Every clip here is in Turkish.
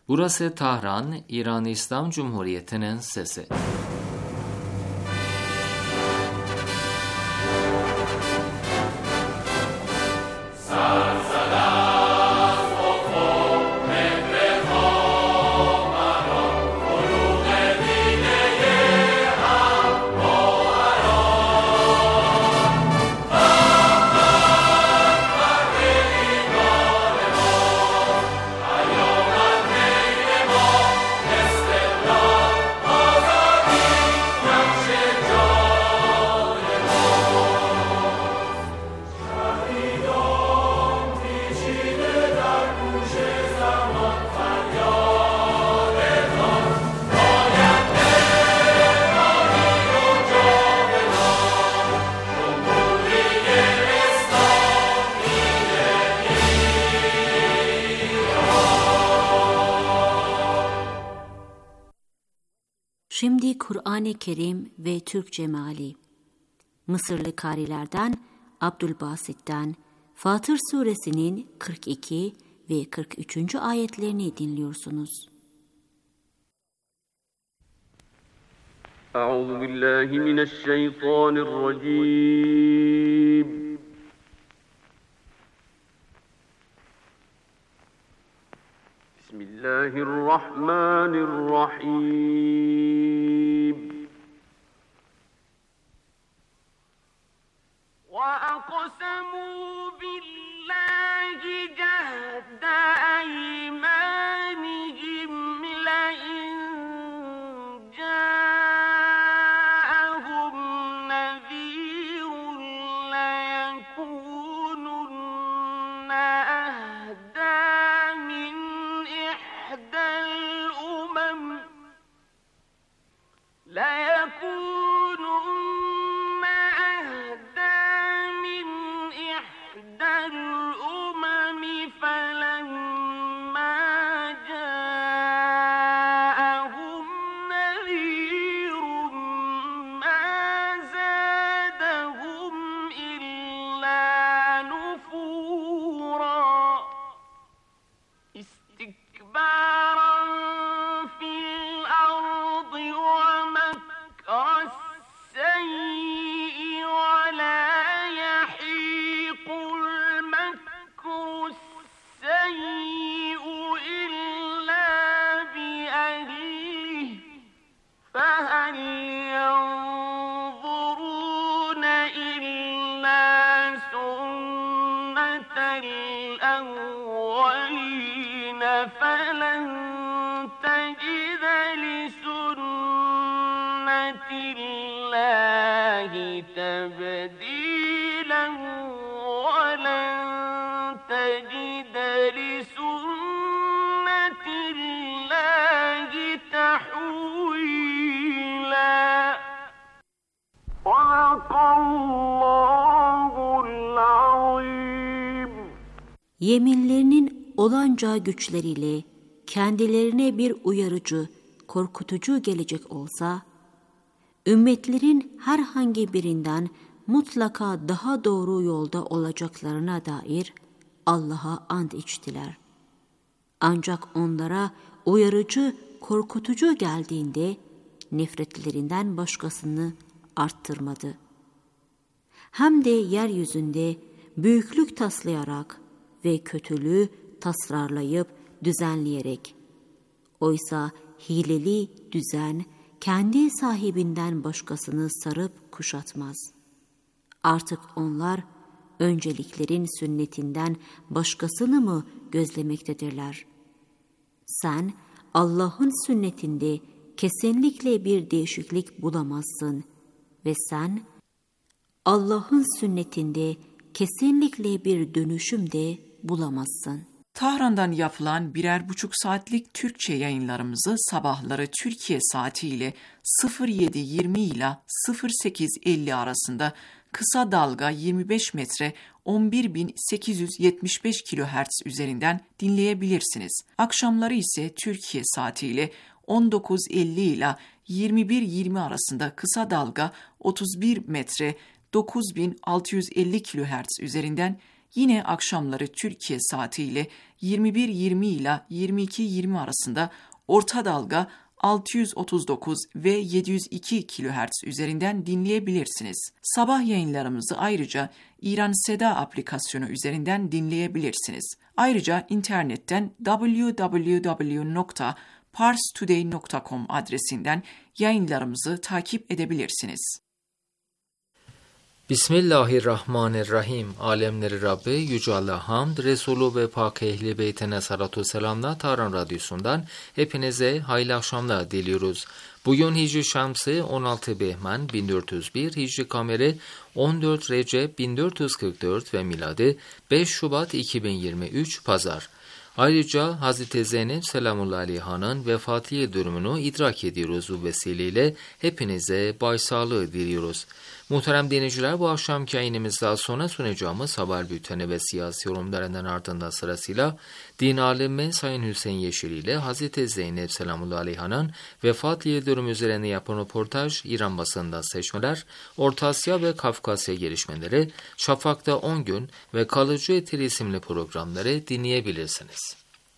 Burası Tahran, İran İslam Cumhuriyeti'nin sesi. Şimdi Kur'an-ı Kerim ve Türkçe meali. Mısırlı karilerden Abdülbasit'ten Fatır Suresinin 42 ve 43. ayetlerini dinliyorsunuz. Euzubillahimineşşeytanirracim. Bismillahirrahmanirrahim. وَأَقْسَمُوا بِاللَّهِ جَهْدَ أَيْمَانِهِمْ لَئِن جَاءَهُمْ نَذِيرٌ لَيَكُونُنَّ أَهْدَىٰ مِنْ إِحْدَى الْأُمَمِ فلما جاءهم نذير ما زادهم إلا نفورا استكبارا في الأرض ومكر السيء ولا يحيق المكر السيء إلا بأهله فهل ينظرون إلا سنة الأولين فلن تجد لسنة الله تبديلا ولن تجد لسنة الله تحويلا صدق الله العظيم. Yeminlerinin olanca güçleriyle kendilerine bir uyarıcı, korkutucu gelecek olsa, ümmetlerin herhangi birinden mutlaka daha doğru yolda olacaklarına dair Allah'a and içtiler. Ancak onlara uyarıcı, korkutucu geldiğinde nefretlerinden başkasını arttırmadı. Hem de yeryüzünde büyüklük taslayarak ve kötülüğü tasarlayıp düzenleyerek. Oysa hileli düzen kendi sahibinden başkasını sarıp kuşatmaz. Artık onlar önceliklerin sünnetinden başkasını mı gözlemektedirler? Sen Allah'ın sünnetinde kesinlikle bir değişiklik bulamazsın ve sen Allah'ın sünnetinde kesinlikle bir dönüşüm de bulamazsın. Tahran'dan yapılan 1,5 saatlik Türkçe yayınlarımızı sabahları Türkiye saatiyle 07:20 ile 08:50 arasında kısa dalga 25 metre 11.875 kHz üzerinden dinleyebilirsiniz. Akşamları ise Türkiye saatiyle 19:50 ile 21:20 arasında kısa dalga 31 metre 9.650 kHz üzerinden Yine akşamları Türkiye saatiyle 21.20 ile 22.20 arasında orta dalga 639 ve 702 kHz üzerinden dinleyebilirsiniz. Sabah yayınlarımızı ayrıca İran Seda aplikasyonu üzerinden dinleyebilirsiniz. Ayrıca internetten www.parstoday.com adresinden yayınlarımızı takip edebilirsiniz. Bismillahirrahmanirrahim. Alemleri Rabbi Yüce Allah hamd, Resulü ve Pak Ehli Beytine salatu selamla Tahran Radyosu'ndan hepinize hayırlı akşamlar diliyoruz. Bugün Hicri Şamsı 16 Behman 1401, Hicri Kameri 14 Recep 1444 ve miladi 5 Şubat 2023 Pazar. Ayrıca Hazreti Zeynep Selamullahi Aleyha'nın vefatı durumunu idrak ediyoruz bu vesileyle hepinize başsağlığı diliyoruz. Muhterem dinleyiciler, bu akşamki yayınımızdan sonra sunacağımız haber bülteni ve siyasi yorumlarından ardından sırasıyla din alimi Sayın Hüseyin Yeşil ile Hazreti Zeynep Selamullahi Aleyha'nın vefat yıl dönümü üzerine yapılan röportaj, İran basından seçmeler, Orta Asya ve Kafkasya gelişmeleri, Şafak'ta 10 gün ve Kalıcı Etir isimli programları dinleyebilirsiniz.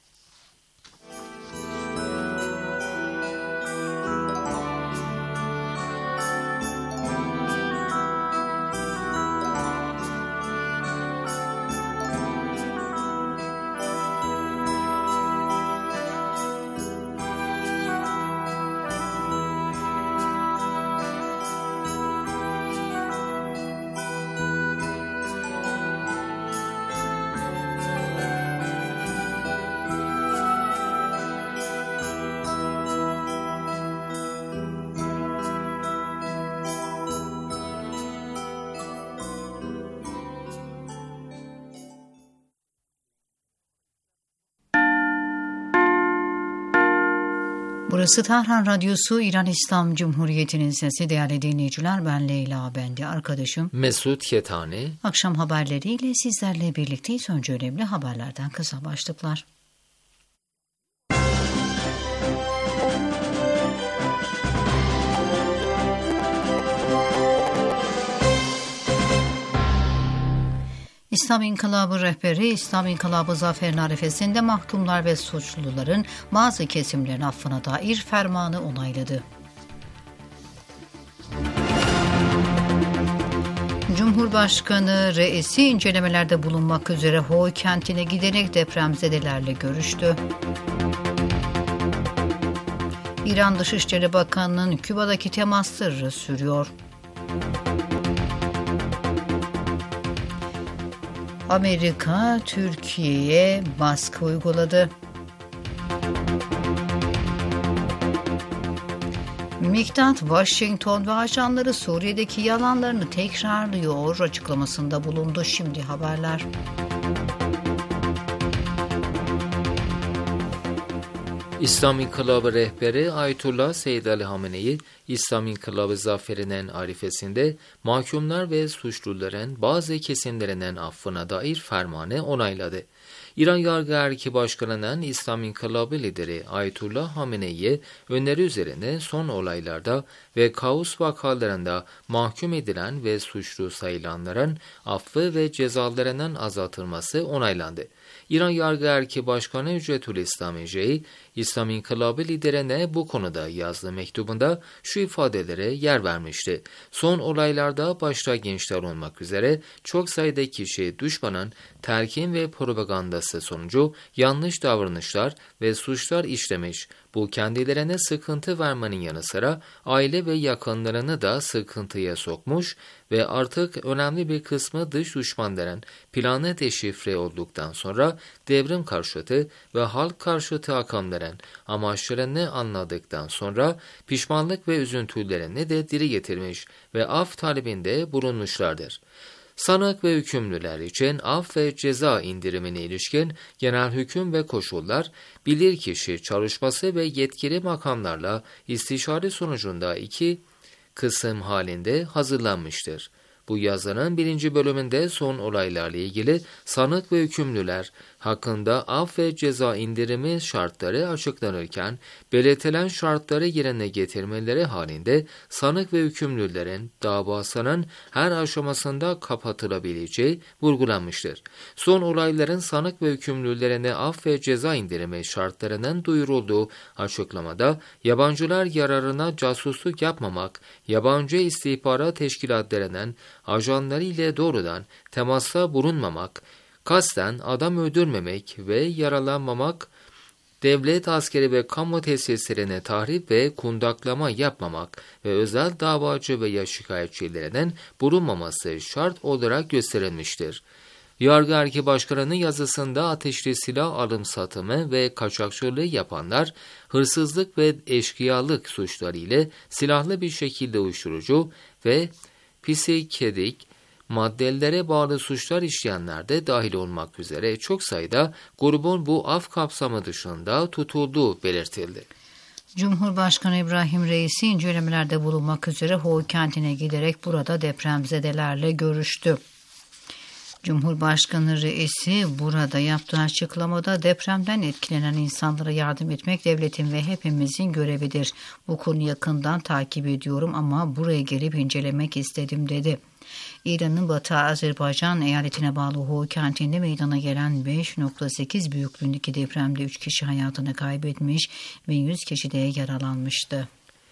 Burası Tahran Radyosu, İran İslam Cumhuriyeti'nin sesi. Değerli dinleyiciler, ben Leyla, ben de arkadaşım Mesut Ketani. Akşam haberleriyle sizlerle birlikteyiz. Önce önemli haberlerden kısa başlıklar. İslam İnkılabı rehberi, İslam İnkılabı zaferin arifesinde mahkumlar ve suçluların bazı kesimlerin affına dair fermanı onayladı. Cumhurbaşkanı reisi incelemelerde bulunmak üzere Hoy kentine giderek depremzedelerle görüştü. İran Dışişleri Bakanı'nın Küba'daki temasları sürüyor. Amerika, Türkiye'ye baskı uyguladı. Miktat, Washington ve ajanları Suriye'deki yalanlarını tekrarlıyor açıklamasında bulundu. Şimdi haberler. İslam İnkılabı rehberi Ayetullah Seyyid Ali Hamenei, İslam İnkılabı zaferinin arifesinde mahkumlar ve suçluların bazı kesimlerinin affına dair fermanı onayladı. İran Yargı Erki Başkanı'nın İslam İnkılabı lideri Ayetullah Hamenei'ye öneri üzerine son olaylarda ve kaos vakalarında mahkum edilen ve suçlu sayılanların affı ve cezalarının azaltılması onaylandı. İran Yargı Erki Başkanı Hüccetül İslam Ece'yi, İslam İnkılabı liderine bu konuda yazdığı mektubunda şu ifadelere yer vermişti. Son olaylarda başta gençler olmak üzere çok sayıda kişi düşmanın telkin ve propagandası sonucu yanlış davranışlar ve suçlar işlemiş. Bu kendilerine sıkıntı vermenin yanı sıra aile ve yakınlarını da sıkıntıya sokmuş ve artık önemli bir kısmı dış düşmanların planı deşifre olduktan sonra devrim karşıtı ve halk karşıtı akımların amaçlarını anladıktan sonra pişmanlık ve üzüntülerini de dile getirmiş ve af talebinde bulunmuşlardır. Sanık ve hükümlüler için af ve ceza indirimine ilişkin genel hüküm ve koşullar, bilirkişi çalışması ve yetkili makamlarla istişare sonucunda 2 kısım halinde hazırlanmıştır. Bu yazının 1. bölümünde son olaylarla ilgili sanık ve hükümlüler hakkında af ve ceza indirimi şartları açıklanırken, belirtilen şartları yerine getirmeleri halinde sanık ve hükümlülerin davasının her aşamasında kapatılabileceği vurgulanmıştır. Son olayların sanık ve hükümlülerine af ve ceza indirimi şartlarının duyurulduğu açıklamada, yabancılar yararına casusluk yapmamak, yabancı istihbarat teşkilatlarının ajanları ile doğrudan temasta bulunmamak, kasten adam öldürmemek ve yaralanmamak, devlet, askeri ve kamu tesislerine tahrip ve kundaklama yapmamak ve özel davacı veya şikayetçilerinin bulunmaması şart olarak gösterilmiştir. Yargı Erki Başkanı'nın yazısında ateşli silah alım satımı ve kaçakçılığı yapanlar, hırsızlık ve eşkıyalık suçları ile silahlı bir şekilde uyuşturucu ve psikedik maddelere bağlı suçlar işleyenler de dahil olmak üzere çok sayıda grubun bu af kapsamı dışında tutulduğu belirtildi. Cumhurbaşkanı İbrahim Reisi incelemelerde bulunmak üzere Ho kentine giderek burada depremzedelerle görüştü. Cumhurbaşkanı Reisi burada yaptığı açıklamada depremden etkilenen insanlara yardım etmek devletin ve hepimizin görevidir. Bu konuyu yakından takip ediyorum ama buraya gelip incelemek istedim dedi. İran'ın Batı Azerbaycan eyaletine bağlı Ho kentinde meydana gelen 5.8 büyüklüğündeki depremde 3 kişi hayatını kaybetmiş ve 100 kişi de yaralanmıştı.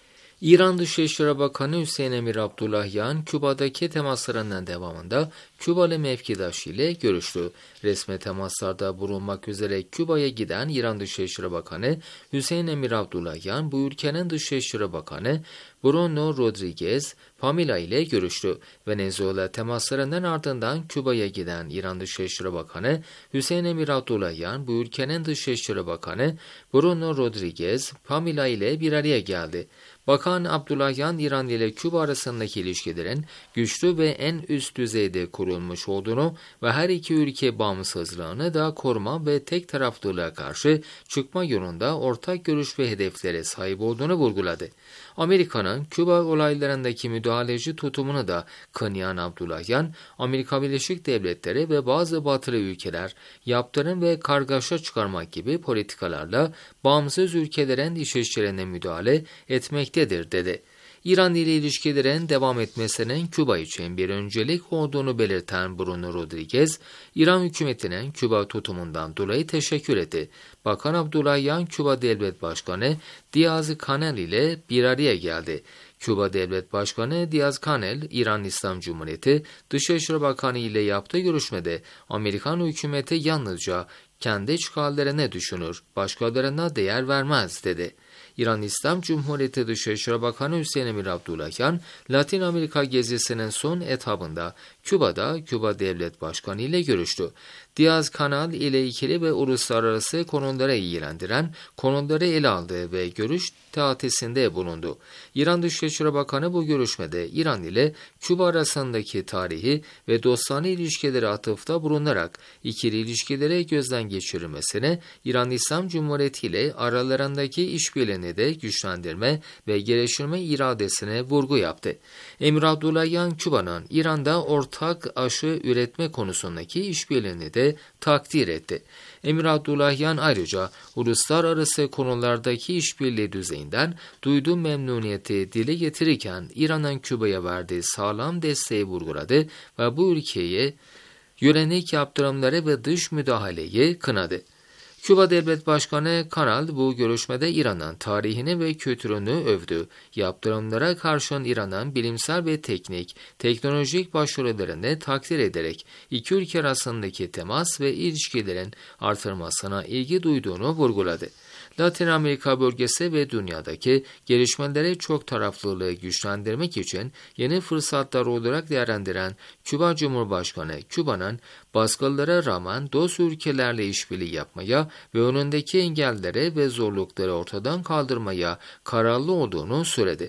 İran Dışişleri Bakanı Hüseyin Emir Abdullahian, Küba'daki temaslarının devamında Kübalı mevkidaşı ile görüştü. Resmi temaslarda bulunmak üzere Küba'ya giden İran Dışişleri Bakanı Hüseyin Emir Abdullahian, bu ülkenin Dışişleri Bakanı Bruno Rodriguez Pamela ile görüştü. Venezuela temaslarının ardından Küba'ya giden İran Dışişleri Bakanı Hüseyin Emir Abdullahian, bu ülkenin Dışişleri Bakanı Bruno Rodriguez Pamela ile bir araya geldi. Bakan Abdullahian, İran ile Küba arasındaki ilişkilerin güçlü ve en üst düzeyde kurulmuş olduğunu ve her iki ülke bağımsızlığını da koruma ve tek taraflılığa karşı çıkma yolunda ortak görüş ve hedeflere sahip olduğunu vurguladı. Amerika'nın Küba olaylarındaki müdahaleci tutumunu da kınayan Abdullahian, Amerika Birleşik Devletleri ve bazı batılı ülkeler yaptırım ve kargaşa çıkarmak gibi politikalarla bağımsız ülkelerin iç işlerine müdahale etmektedir dedi. İran ile ilişkilerin devam etmesinin Küba için bir öncelik olduğunu belirten Bruno Rodriguez, İran hükümetinin Küba tutumundan dolayı teşekkür etti. Bakan Abdullahian, Küba Devlet Başkanı Diaz-Canel ile bir araya geldi. Küba Devlet Başkanı Diaz-Canel, İran İslam Cumhuriyeti Dışişleri Bakanı ile yaptığı görüşmede Amerikan hükümeti yalnızca kendi çıkarlarını düşünür, başkalarına değer vermez dedi. İran İslam Cumhuriyeti Dışişleri Bakanı Hüseyin Emir Abdullahian, Latin Amerika gezisinin son etabında Küba'da Küba Devlet Başkanı ile görüştü. Diaz-Canel ile ikili ve uluslararası konulara ilgilendiren konuları ele aldı ve görüş teatisinde bulundu. İran Dışişleri Bakanı bu görüşmede İran ile Küba arasındaki tarihi ve dostane ilişkileri atıfta bulunarak ikili ilişkileri gözden geçirilmesine, İran İslam Cumhuriyeti ile aralarındaki işbirliğini de güçlendirme ve geliştirme iradesine vurgu yaptı. Emir Abdullahian, Küba'nın İran'da ortak aşı üretme konusundaki işbirliğini de takdir etti. Emir Abdullahian ayrıca uluslararası konulardaki işbirliği düzeyinden duyduğu memnuniyeti dile getirirken İran'ın Küba'ya verdiği sağlam desteği vurguladı ve bu ülkeye yönelik yaptırımları ve dış müdahaleyi kınadı. Küba Devlet Başkanı Canel bu görüşmede İran'ın tarihini ve kültürünü övdü. Yaptırımlara karşın İran'ın bilimsel ve teknolojik başarılarını takdir ederek iki ülke arasındaki temas ve ilişkilerin artırmasına ilgi duyduğunu vurguladı. Latin Amerika bölgesi ve dünyadaki gelişmeleri çok taraflılığı güçlendirmek için yeni fırsatlar olarak değerlendiren Küba Cumhurbaşkanı, Küba'nın baskılara rağmen dost ülkelerle işbirliği yapmaya ve önündeki engelleri ve zorlukları ortadan kaldırmaya kararlı olduğunu söyledi.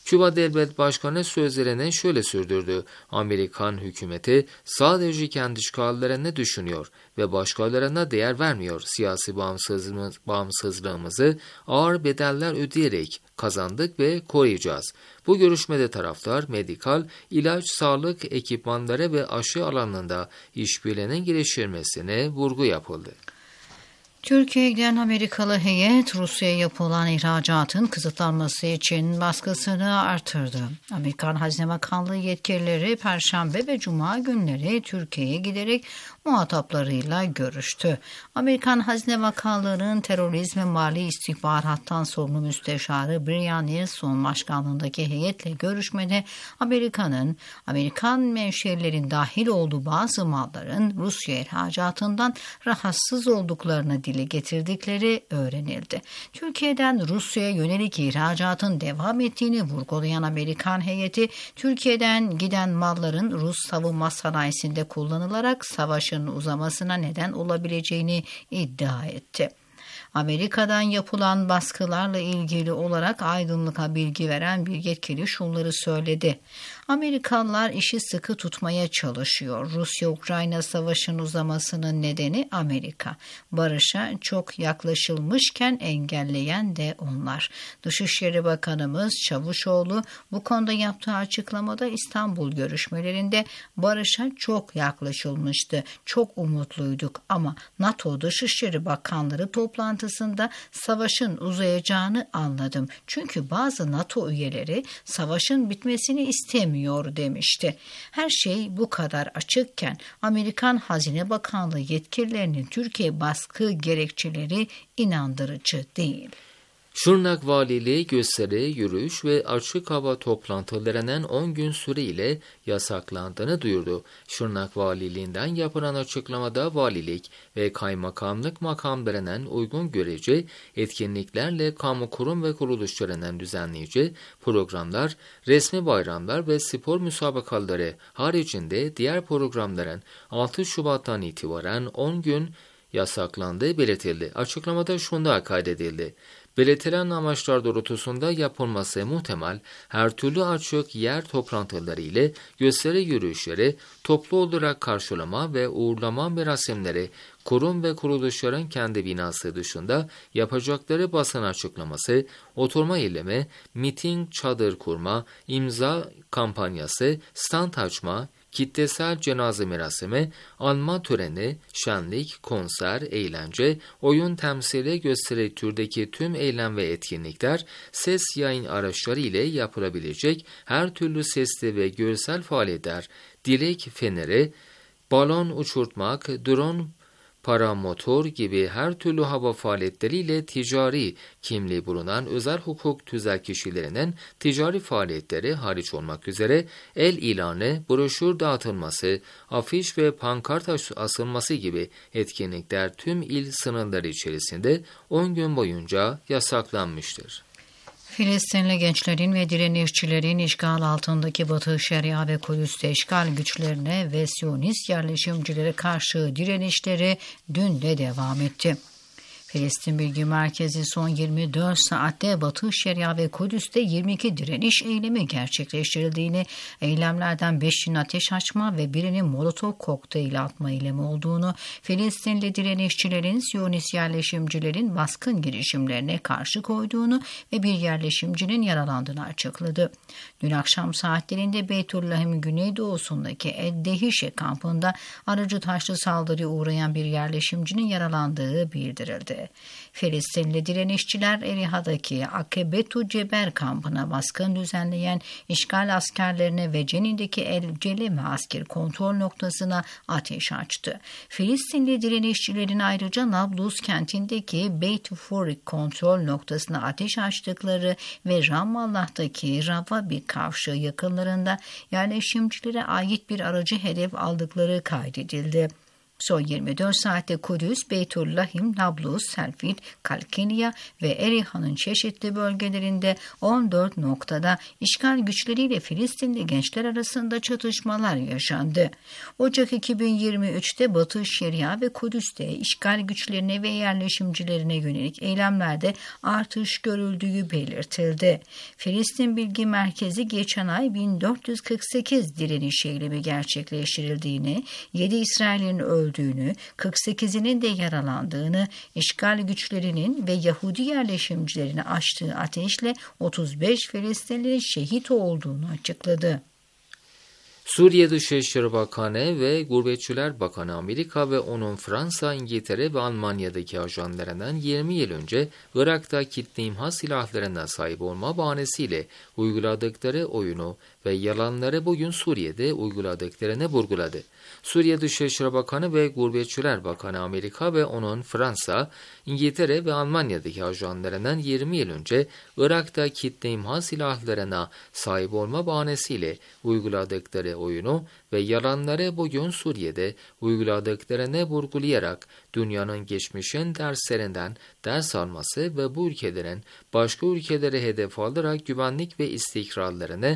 Küba Devlet Başkanı sözlerine şöyle sürdürdü. Amerikan hükümeti sadece kendi çıkarlarını düşünüyor ve başkalarına değer vermiyor. Siyasi bağımsızlığımızı ağır bedeller ödeyerek kazandık ve koruyacağız. Bu görüşmede taraflar medikal, ilaç, sağlık ekipmanları ve aşı alanında işbirliğinin geliştirilmesine vurgu yapıldı. Türkiye'ye giden Amerikalı heyet Rusya'ya yapılan ihracatın kısıtlanması için baskısını artırdı. Amerikan Hazine Bakanlığı yetkilileri Perşembe ve Cuma günleri Türkiye'ye giderek muhataplarıyla görüştü. Amerikan Hazine Bakanlığı'nın terörizm ve mali istihbarattan sorumlu müsteşarı Brian Nelson başkanlığındaki heyetle görüşmede Amerikan menşelilerin dahil olduğu bazı malların Rusya ihracatından rahatsız olduklarını dile getirdikleri öğrenildi. Türkiye'den Rusya'ya yönelik ihracatın devam ettiğini vurgulayan Amerikan heyeti, Türkiye'den giden malların Rus savunma sanayisinde kullanılarak savaşın uzamasına neden olabileceğini iddia etti. Amerika'dan yapılan baskılarla ilgili olarak aydınlığa bilgi veren bir yetkili şunları söyledi. Amerikalılar işi sıkı tutmaya çalışıyor. Rusya-Ukrayna savaşının uzamasının nedeni Amerika. Barışa çok yaklaşılmışken engelleyen de onlar. Dışişleri Bakanımız Çavuşoğlu bu konuda yaptığı açıklamada İstanbul görüşmelerinde barışa çok yaklaşılmıştı. Çok umutluyduk ama NATO Dışişleri Bakanları toplantısında savaşın uzayacağını anladım. Çünkü bazı NATO üyeleri savaşın bitmesini istemiyor demişti. Her şey bu kadar açıkken Amerikan Hazine Bakanlığı yetkililerinin Türkiye baskı gerekçeleri inandırıcı değil. Şırnak Valiliği gösteri, yürüyüş ve açık hava toplantılarının 10 gün süreyle yasaklandığını duyurdu. Şırnak Valiliğinden yapılan açıklamada valilik ve kaymakamlık makamlarının uygun görece etkinliklerle kamu kurum ve kuruluşlarının düzenleyici programlar, resmi bayramlar ve spor müsabakaları haricinde diğer programların 6 Şubat'tan itibaren 10 gün yasaklandığı belirtildi. Açıklamada şunda kaydedildi. Belirtilen amaçlar doğrultusunda yapılması muhtemel her türlü açık yer toplantıları ile gösteri yürüyüşleri, toplu olarak karşılama ve uğurlama merasimleri, kurum ve kuruluşların kendi binası dışında yapacakları basın açıklaması, oturma eylemi, miting, çadır kurma, imza kampanyası, stand açma, kitlesel cenaze merasimi, anma töreni, şenlik, konser, eğlence, oyun temsili, gösteri türdeki tüm eylem ve etkinlikler, ses yayın araçları ile yapılabilecek her türlü sesli ve görsel faaliyetler, dilek feneri, balon uçurtmak, drone, paramotor gibi her türlü hava faaliyetleriyle ticari kimliği bulunan özel hukuk tüzel kişilerinin ticari faaliyetleri hariç olmak üzere el ilanı, broşür dağıtılması, afiş ve pankart asılması gibi etkinlikler tüm il sınırları içerisinde 10 gün boyunca yasaklanmıştır. Filistinli gençlerin ve direnişçilerin işgal altındaki Batı Şeria ve Kudüs'te işgal güçlerine ve Siyonist yerleşimcilere karşı direnişleri dün de devam etti. Filistin Bilgi Merkezi son 24 saatte Batı Şeria ve Kudüs'te 22 direniş eylemi gerçekleştirildiğini, eylemlerden 5'inin ateş açma ve birinin Molotov kokteyli atma eylemi olduğunu, Filistinli direnişçilerin Siyonist yerleşimcilerin baskın girişimlerine karşı koyduğunu ve bir yerleşimcinin yaralandığını açıkladı. Dün akşam saatlerinde Beytullah'ın güneydoğusundaki Eddehişe kampında aracı taşlı saldırıya uğrayan bir yerleşimcinin yaralandığı bildirildi. Filistinli direnişçiler Eriha'daki Akebetu Ceber kampına baskın düzenleyen işgal askerlerine ve Cenin'deki El Celeme asker kontrol noktasına ateş açtı. Filistinli direnişçilerin ayrıca Nablus kentindeki Beit Furik kontrol noktasına ateş açtıkları ve Ramallah'taki Ravabi kavşağı yakınlarında yerleşimcilere ait bir aracı hedef aldıkları kaydedildi. Son 24 saatte Kudüs, Beytüllahim, Nablus, Selfit, Kalkiniya ve Eriha'nın çeşitli bölgelerinde 14 noktada işgal güçleriyle Filistinli gençler arasında çatışmalar yaşandı. Ocak 2023'te Batı Şeria ve Kudüs'te işgal güçlerine ve yerleşimcilerine yönelik eylemlerde artış görüldüğü belirtildi. Filistin Bilgi Merkezi geçen ay 1448 direniş eylemi gerçekleştirildiğini, 7 İsrail'in öldüğünü, 48'inin de yaralandığını, işgal güçlerinin ve Yahudi yerleşimcilerine açtığı ateşle 35 Filistinli şehit olduğunu açıkladı. Suriye Dışişleri Bakanı ve Gurbetçiler Bakanı Amerika ve onun Fransa, İngiltere ve Almanya'daki ajanlarından 20 yıl önce Irak'ta kitle imha silahlarına sahip olma bahanesiyle uyguladıkları oyunu ve yalanları bugün Suriye'de uyguladıklarını vurguladı. Suriye Dışişleri Bakanı ve Gurbetçiler Bakanı Amerika ve onun Fransa, İngiltere ve Almanya'daki ajanlarından 20 yıl önce Irak'ta kitle imha silahlarına sahip olma bahanesiyle uyguladıkları oyunu ve yalanları bugün Suriye'de uyguladıklarını vurgulayarak dünyanın geçmişin derslerinden ders alması ve bu ülkelerin başka ülkelere hedef alarak güvenlik ve istikrarlarını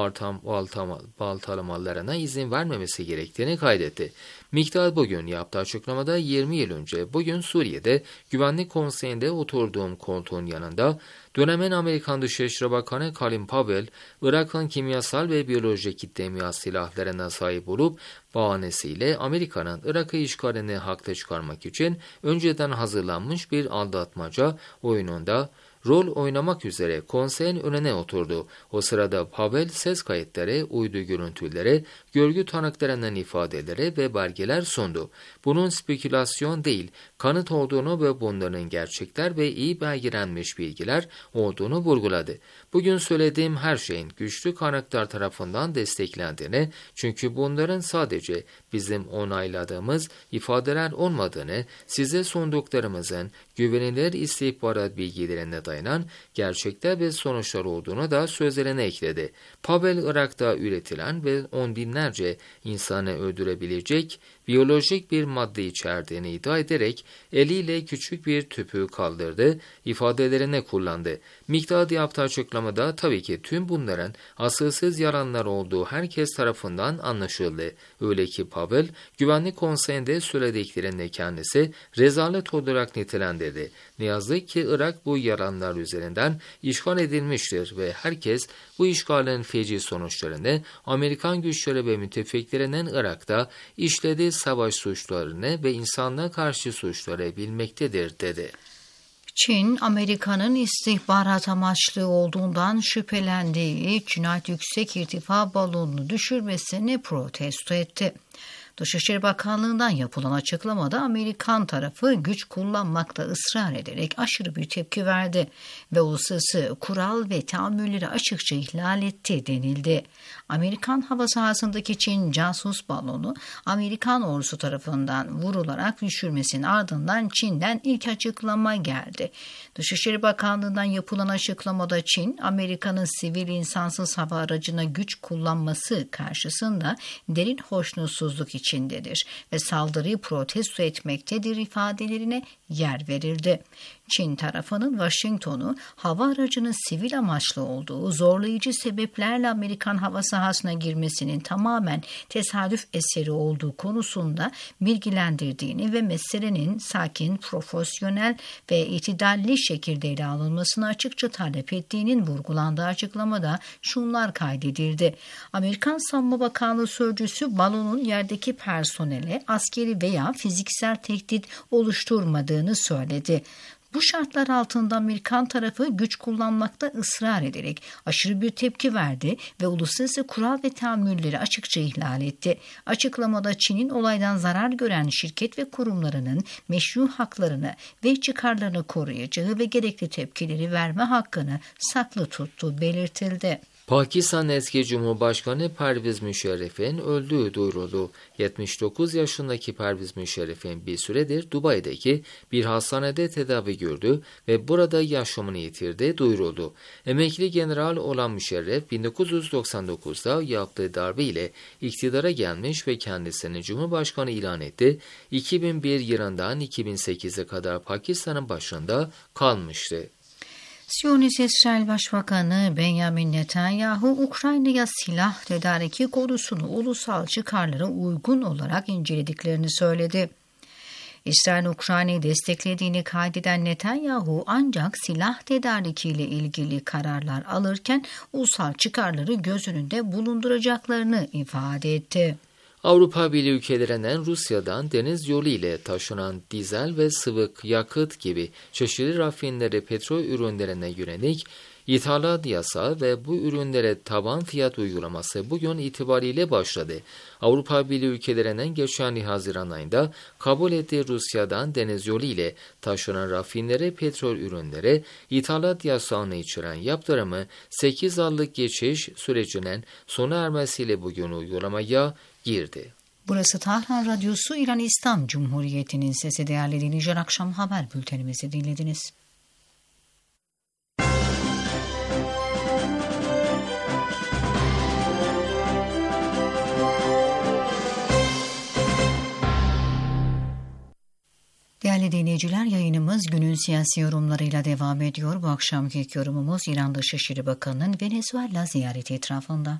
baltalamalarına izin vermemesi gerektiğini kaydetti. Mikdad bugün yaptığı açıklamada 20 yıl önce bugün Suriye'de Güvenlik Konseyi'nde oturduğum koltuğun yanında dönemin Amerikan Dışişleri Bakanı Colin Powell, Irak'ın kimyasal ve biyolojik kitle imha silahlarına sahip olup bahanesiyle Amerika'nın Irak'ı işgalini haklı çıkarmak için önceden hazırlanmış bir aldatmaca oyununda rol oynamak üzere konseyin önüne oturdu. O sırada Powell ses kayıtları, uydu görüntüleri, görgü tanıklarının ifadeleri ve belgeler sundu. Bunun spekülasyon değil, kanıt olduğunu ve bunların gerçekler ve iyi belgelenmiş bilgiler olduğunu vurguladı. Bugün söylediğim her şeyin güçlü kaynaklar tarafından desteklendiğini, çünkü bunların sadece bizim onayladığımız ifadeler olmadığını, size sunduklarımızın güvenilir istihbarat bilgilerine dayanan gerçekler ve sonuçlar olduğunu da sözlerine ekledi. Powell, Irak'ta üretilen ve on binlerce insanı öldürebilecek biyolojik bir madde içerdiğini iddia ederek eliyle küçük bir tüpü kaldırdı ifadelerini kullandı. Mikdad yaptığı açıklamada tabii ki tüm bunların asılsız yalanlar olduğu herkes tarafından anlaşıldı. Öyle ki Powell, Güvenlik Konseyi'nde söylediklerini kendisi rezalet olarak nitelendirdi. Ne yazık ki Irak bu yalanlar üzerinden işgal edilmiştir ve herkes bu işgalin feci sonuçlarını Amerikan güçleri ve müttefiklerinin Irak'ta işlediği savaş suçlarını ve insanlığa karşı suçları bilmektedir, dedi. Çin, Amerika'nın istihbarat amaçlı olduğundan şüphelendiği cinayet yüksek irtifa balonunu düşürmesini protesto etti. Dışişleri Bakanlığı'ndan yapılan açıklamada Amerikan tarafı güç kullanmakta ısrar ederek aşırı bir tepki verdi ve uluslararası kural ve tahammülleri açıkça ihlal etti denildi. Amerikan hava sahasındaki Çin casus balonu Amerikan ordusu tarafından vurularak düşürmesinin ardından Çin'den ilk açıklama geldi. Dışişleri Bakanlığı'ndan yapılan açıklamada Çin, Amerika'nın sivil insansız hava aracına güç kullanması karşısında derin hoşnutsuzluk içindedir ve saldırıyı protesto etmektedir ifadelerine yer verildi. Çin tarafının Washington'u hava aracının sivil amaçlı olduğu zorlayıcı sebeplerle Amerikan hava sahasına girmesinin tamamen tesadüf eseri olduğu konusunda bilgilendirdiğini ve meselenin sakin, profesyonel ve itidalli şekilde ele alınmasını açıkça talep ettiğinin vurgulandığı açıklamada şunlar kaydedildi. Amerikan Savunma Bakanlığı sözcüsü balonun yerdeki personele askeri veya fiziksel tehdit oluşturmadığını söyledi. Bu şartlar altında Amerikan tarafı güç kullanmakta ısrar ederek aşırı bir tepki verdi ve uluslararası kural ve tahammülleri açıkça ihlal etti. Açıklamada Çin'in olaydan zarar gören şirket ve kurumlarının meşru haklarını ve çıkarlarını koruyacağı ve gerekli tepkileri verme hakkını saklı tuttuğu belirtildi. Pakistan eski Cumhurbaşkanı Pervez Müşerref'in öldüğü duyuruldu. 79 yaşındaki Pervez Müşerref'in bir süredir Dubai'deki bir hastanede tedavi gördü ve burada yaşamını yitirdi duyuruldu. Emekli general olan Müşerref 1999'da yaptığı darbe ile iktidara gelmiş ve kendisini Cumhurbaşkanı ilan etti. 2001 yılından 2008'e kadar Pakistan'ın başında kalmıştı. Siyonist İsrail Başbakanı Benjamin Netanyahu, Ukrayna'ya silah tedariki konusunu ulusal çıkarlara uygun olarak incelediklerini söyledi. İsrail Ukrayna'yı desteklediğini kaydeden Netanyahu, ancak silah tedarikiyle ilgili kararlar alırken ulusal çıkarları göz önünde bulunduracaklarını ifade etti. Avrupa Birliği ülkelerinden Rusya'dan deniz yolu ile taşınan dizel ve sıvı yakıt gibi çeşitli rafineri petrol ürünlerine yönelik ithalat yasağı ve bu ürünlere taban fiyat uygulaması bugün itibariyle başladı. Avrupa Birliği ülkelerinden geçen Haziran ayında kabul ettiği Rusya'dan deniz yolu ile taşınan rafineri petrol ürünleri ithalat yasağını içeren yaptırımı 8 aylık geçiş sürecinin sona ermesiyle bugün uygulamaya girdi. Burası Tahran Radyosu, İran İslam Cumhuriyeti'nin sesi. Değerli dinleyiciler, akşam haber bültenimizi dinlediniz. Değerli dinleyiciler, yayınımız günün siyasi yorumlarıyla devam ediyor. Bu akşamki ilk yorumumuz İran Dışişleri Bakanı'nın Venezuela ziyareti etrafında.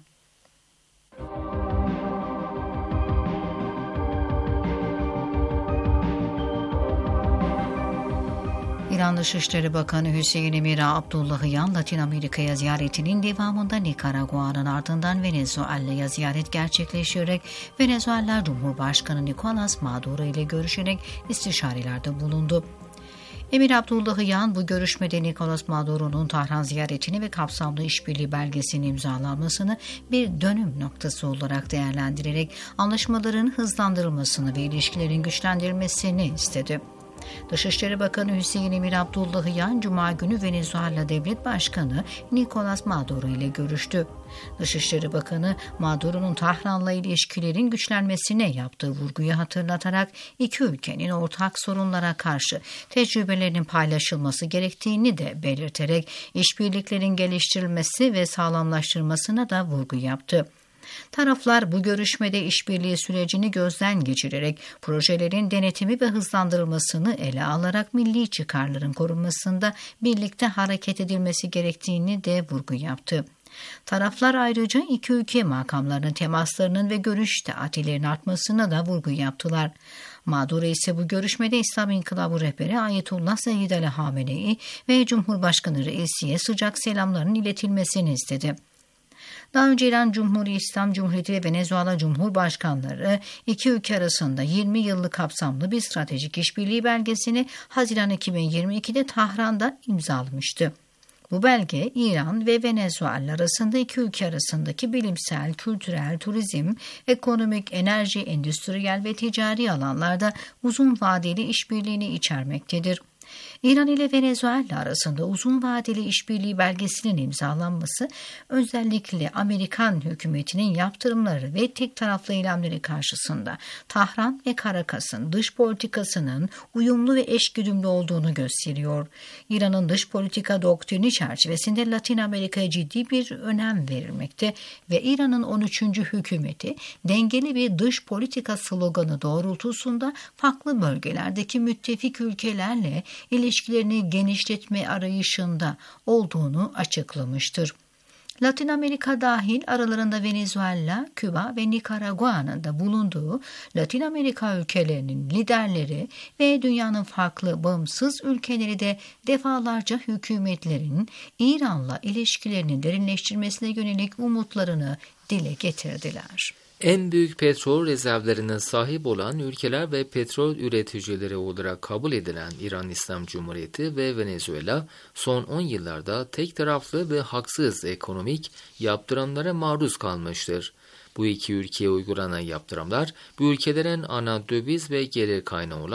İran Dışişleri Bakanı Hüseyin Emir Abdullahian, Latin Amerika'ya ziyaretinin devamında Nikaragua'nın ardından Venezuela'ya ziyaret gerçekleştirerek Venezuela Cumhurbaşkanı Nicolas Maduro ile görüşerek istişarelerde bulundu. Emir Abdullahian bu görüşmede Nicolas Maduro'nun Tahran ziyaretini ve kapsamlı işbirliği belgesinin imzalanmasını bir dönüm noktası olarak değerlendirerek anlaşmaların hızlandırılmasını ve ilişkilerin güçlendirilmesini istedi. Dışişleri Bakanı Hüseyin Emir Abdullahian, Cuma günü Venezuela Devlet Başkanı Nicolas Maduro ile görüştü. Dışişleri Bakanı, Maduro'nun Tahran'la ilişkilerin güçlenmesine yaptığı vurguyu hatırlatarak iki ülkenin ortak sorunlara karşı tecrübelerinin paylaşılması gerektiğini de belirterek işbirliklerin geliştirilmesi ve sağlamlaştırılmasına da vurgu yaptı. Taraflar bu görüşmede işbirliği sürecini gözden geçirerek projelerin denetimi ve hızlandırılmasını ele alarak milli çıkarların korunmasında birlikte hareket edilmesi gerektiğini de vurgu yaptı. Taraflar ayrıca iki ülke makamlarının temaslarının ve görüş taatilerinin artmasına da vurgu yaptılar. Maduro ise bu görüşmede İslam İnkılabı rehberi Ayetullah Seyyid Ali Hamenei ve Cumhurbaşkanı Reisi'ye sıcak selamların iletilmesini istedi. Daha önce İran Cumhuriyeti İslam Cumhuriyeti ve Venezuela Cumhurbaşkanları iki ülke arasında 20 yıllık kapsamlı bir stratejik işbirliği belgesini Haziran 2022'de Tahran'da imzalamıştı. Bu belge İran ve Venezuela arasında iki ülke arasındaki bilimsel, kültürel, turizm, ekonomik, enerji, endüstriyel ve ticari alanlarda uzun vadeli işbirliğini içermektedir. İran ile Venezuela arasında uzun vadeli işbirliği belgesinin imzalanması özellikle Amerikan hükümetinin yaptırımları ve tek taraflı eylemleri karşısında Tahran ve Caracas'ın dış politikasının uyumlu ve eşgüdümlü olduğunu gösteriyor. İran'ın dış politika doktrini çerçevesinde Latin Amerika'ya ciddi bir önem verilmekte ve İran'ın 13. hükümeti dengeli bir dış politika sloganı doğrultusunda farklı bölgelerdeki müttefik ülkelerle ilişkilerini genişletme arayışında olduğunu açıklamıştır. Latin Amerika dahil aralarında Venezuela, Küba ve Nikaragua'nın da bulunduğu Latin Amerika ülkelerinin liderleri ve dünyanın farklı bağımsız ülkeleri de defalarca hükümetlerin İran'la ilişkilerini derinleştirmesine yönelik umutlarını dile getirdiler. En büyük petrol rezervlerine sahip olan ülkeler ve petrol üreticileri olarak kabul edilen İran İslam Cumhuriyeti ve Venezuela, son 10 yıllarda tek taraflı ve haksız ekonomik yaptırımlara maruz kalmıştır. Bu iki ülkeye uygulanan yaptırımlar, bu ülkelerin ana döviz ve gelir kaynağı olan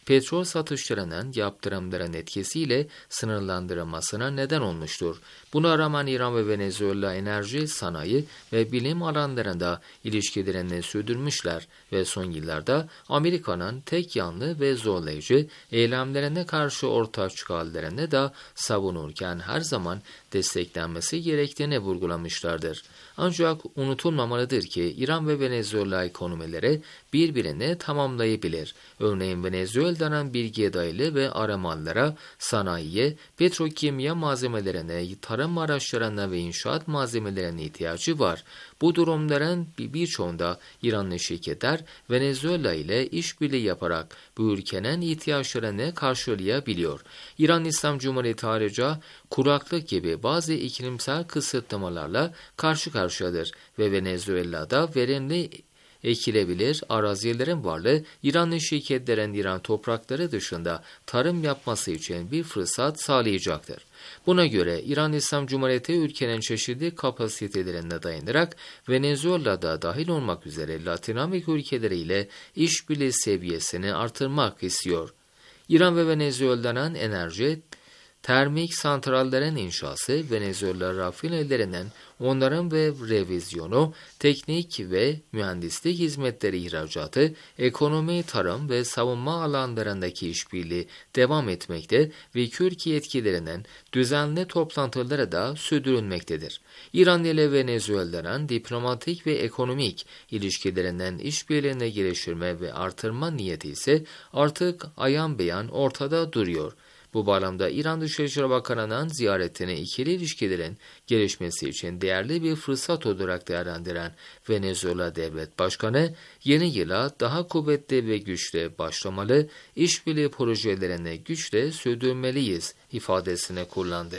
petrol satışlarının yaptırımların etkisiyle sınırlandırılmasına neden olmuştur. Buna rağmen İran ve Venezuela enerji, sanayi ve bilim alanlarında ilişkilerini sürdürmüşler ve son yıllarda Amerika'nın tek yanlı ve zorlayıcı eylemlerine karşı ortak çıkarlarını da savunurken her zaman desteklenmesi gerektiğini vurgulamışlardır. Ancak unutulmamalıdır ki İran ve Venezuela ekonomileri birbirini tamamlayabilir. Örneğin Venezuela'nın bilgiye dayalı ve aramallara, sanayiye, petrokimya malzemelerine, tarım araçlarına ve inşaat malzemelerine ihtiyacı var. Bu durumların birçoğunda İranlı şirketler Venezuela ile işbirliği yaparak bu ülkenin ihtiyaçlarını karşılayabiliyor. İran İslam Cumhuriyeti ayrıca kuraklık gibi bazı iklimsel kısıtlamalarla karşı karşıyadır ve Venezuela'da verimli ekilebilir arazilerin varlığı İranlı şirketlerin İran toprakları dışında tarım yapması için bir fırsat sağlayacaktır. Buna göre İran İslam Cumhuriyeti ülkenin çeşitli kapasitelerine dayanarak Venezuela'da dahil olmak üzere Latin Amerika ülkeleriyle işbirliği seviyesini artırmak istiyor. İran ve Venezuela'nın enerji, termik santrallerin inşası, Venezuela rafinelerinin onarım ve revizyonu, teknik ve mühendislik hizmetleri ihracatı, ekonomi, tarım ve savunma alanlarındaki işbirliği devam etmekte ve Türkiye etkilerinin düzenli toplantıları da sürdürülmektedir. İran ile Venezuela'nın diplomatik ve ekonomik ilişkilerinin işbirliğine geliştirme ve artırma niyeti ise artık ayan beyan ortada duruyor. Bu bağlamda İran Dışişleri Bakanı'nın ziyaretini ikili ilişkilerin gelişmesi için değerli bir fırsat olarak değerlendiren Venezuela Devlet Başkanı, yeni yıla daha kuvvetli ve güçlü başlamalı, işbirliği projelerini güçle sürdürmeliyiz ifadesini kullandı.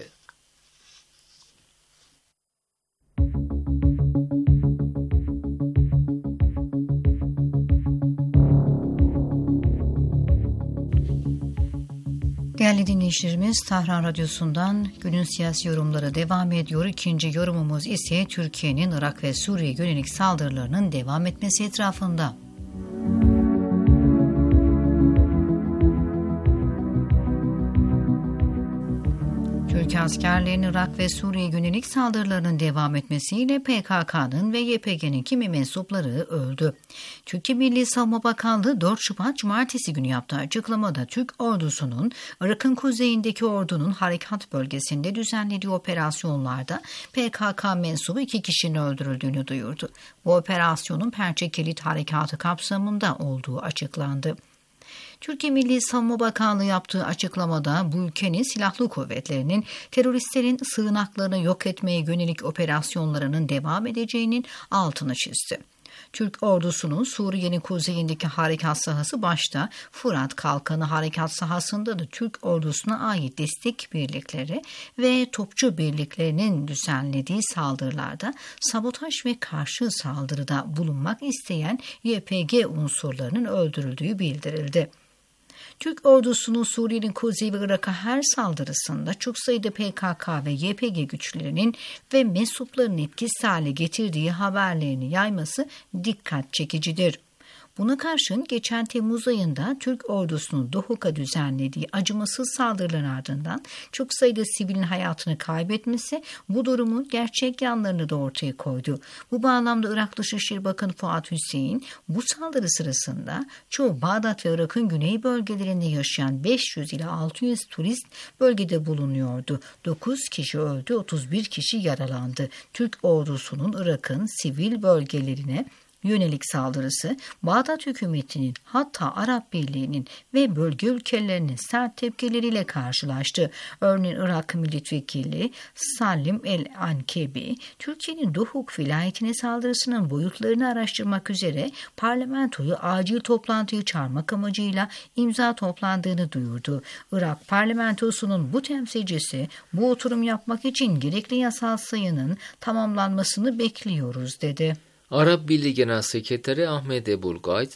Değerli dinleyicilerimiz, Tahran Radyosu'ndan günün siyasi yorumları devam ediyor. İkinci yorumumuz ise Türkiye'nin Irak ve Suriye yönelik saldırılarının devam etmesi etrafında. Türkiye askerlerinin Irak ve Suriye yönelik saldırılarının devam etmesiyle PKK'nın ve YPG'nin kimi mensupları öldü. Türkiye Milli Savunma Bakanlığı 4 Şubat Cumartesi günü yaptığı açıklamada Türk ordusunun Irak'ın kuzeyindeki ordunun harekat bölgesinde düzenlediği operasyonlarda PKK mensubu 2 kişinin öldürüldüğünü duyurdu. Bu operasyonun Pençe Kilit Harekatı kapsamında olduğu açıklandı. Türkiye Milli Savunma Bakanlığı yaptığı açıklamada bu ülkenin silahlı kuvvetlerinin teröristlerin sığınaklarını yok etmeye yönelik operasyonlarının devam edeceğinin altını çizdi. Türk ordusunun Suriye'nin kuzeyindeki harekat sahası başta Fırat Kalkanı harekat sahasında da Türk ordusuna ait destek birlikleri ve topçu birliklerinin düzenlediği saldırılarda sabotaj ve karşı saldırıda bulunmak isteyen YPG unsurlarının öldürüldüğü bildirildi. Türk ordusunun Suriye'nin kuzey ve Irak'a her saldırısında çok sayıda PKK ve YPG güçlerinin ve mensuplarının etkisiz hale getirdiği haberlerini yayması dikkat çekicidir. Buna karşın geçen Temmuz ayında Türk ordusunun Dohuk'a düzenlediği acımasız saldırıların ardından çok sayıda sivilin hayatını kaybetmesi bu durumun gerçek yanlarını da ortaya koydu. Bu bağlamda Irak Dışişleri Bakanı Fuat Hüseyin bu saldırı sırasında çoğu Bağdat ve Irak'ın güney bölgelerinde yaşayan 500 ila 600 turist bölgede bulunuyordu. 9 kişi öldü, 31 kişi yaralandı. Türk ordusunun Irak'ın sivil bölgelerine yönelik saldırısı Bağdat hükümetinin hatta Arap Birliği'nin ve bölge ülkelerinin sert tepkileriyle karşılaştı. Örneğin Irak Milletvekili Salim El-Ankebi, Türkiye'nin Dohuk vilayetine saldırısının boyutlarını araştırmak üzere parlamentoyu acil toplantıya çağırmak amacıyla imza toplandığını duyurdu. Irak parlamentosunun bu temsilcisi bu oturum yapmak için gerekli yasal sayının tamamlanmasını bekliyoruz dedi. Arap Birliği Genel Sekreteri Ahmet Ebulgayt,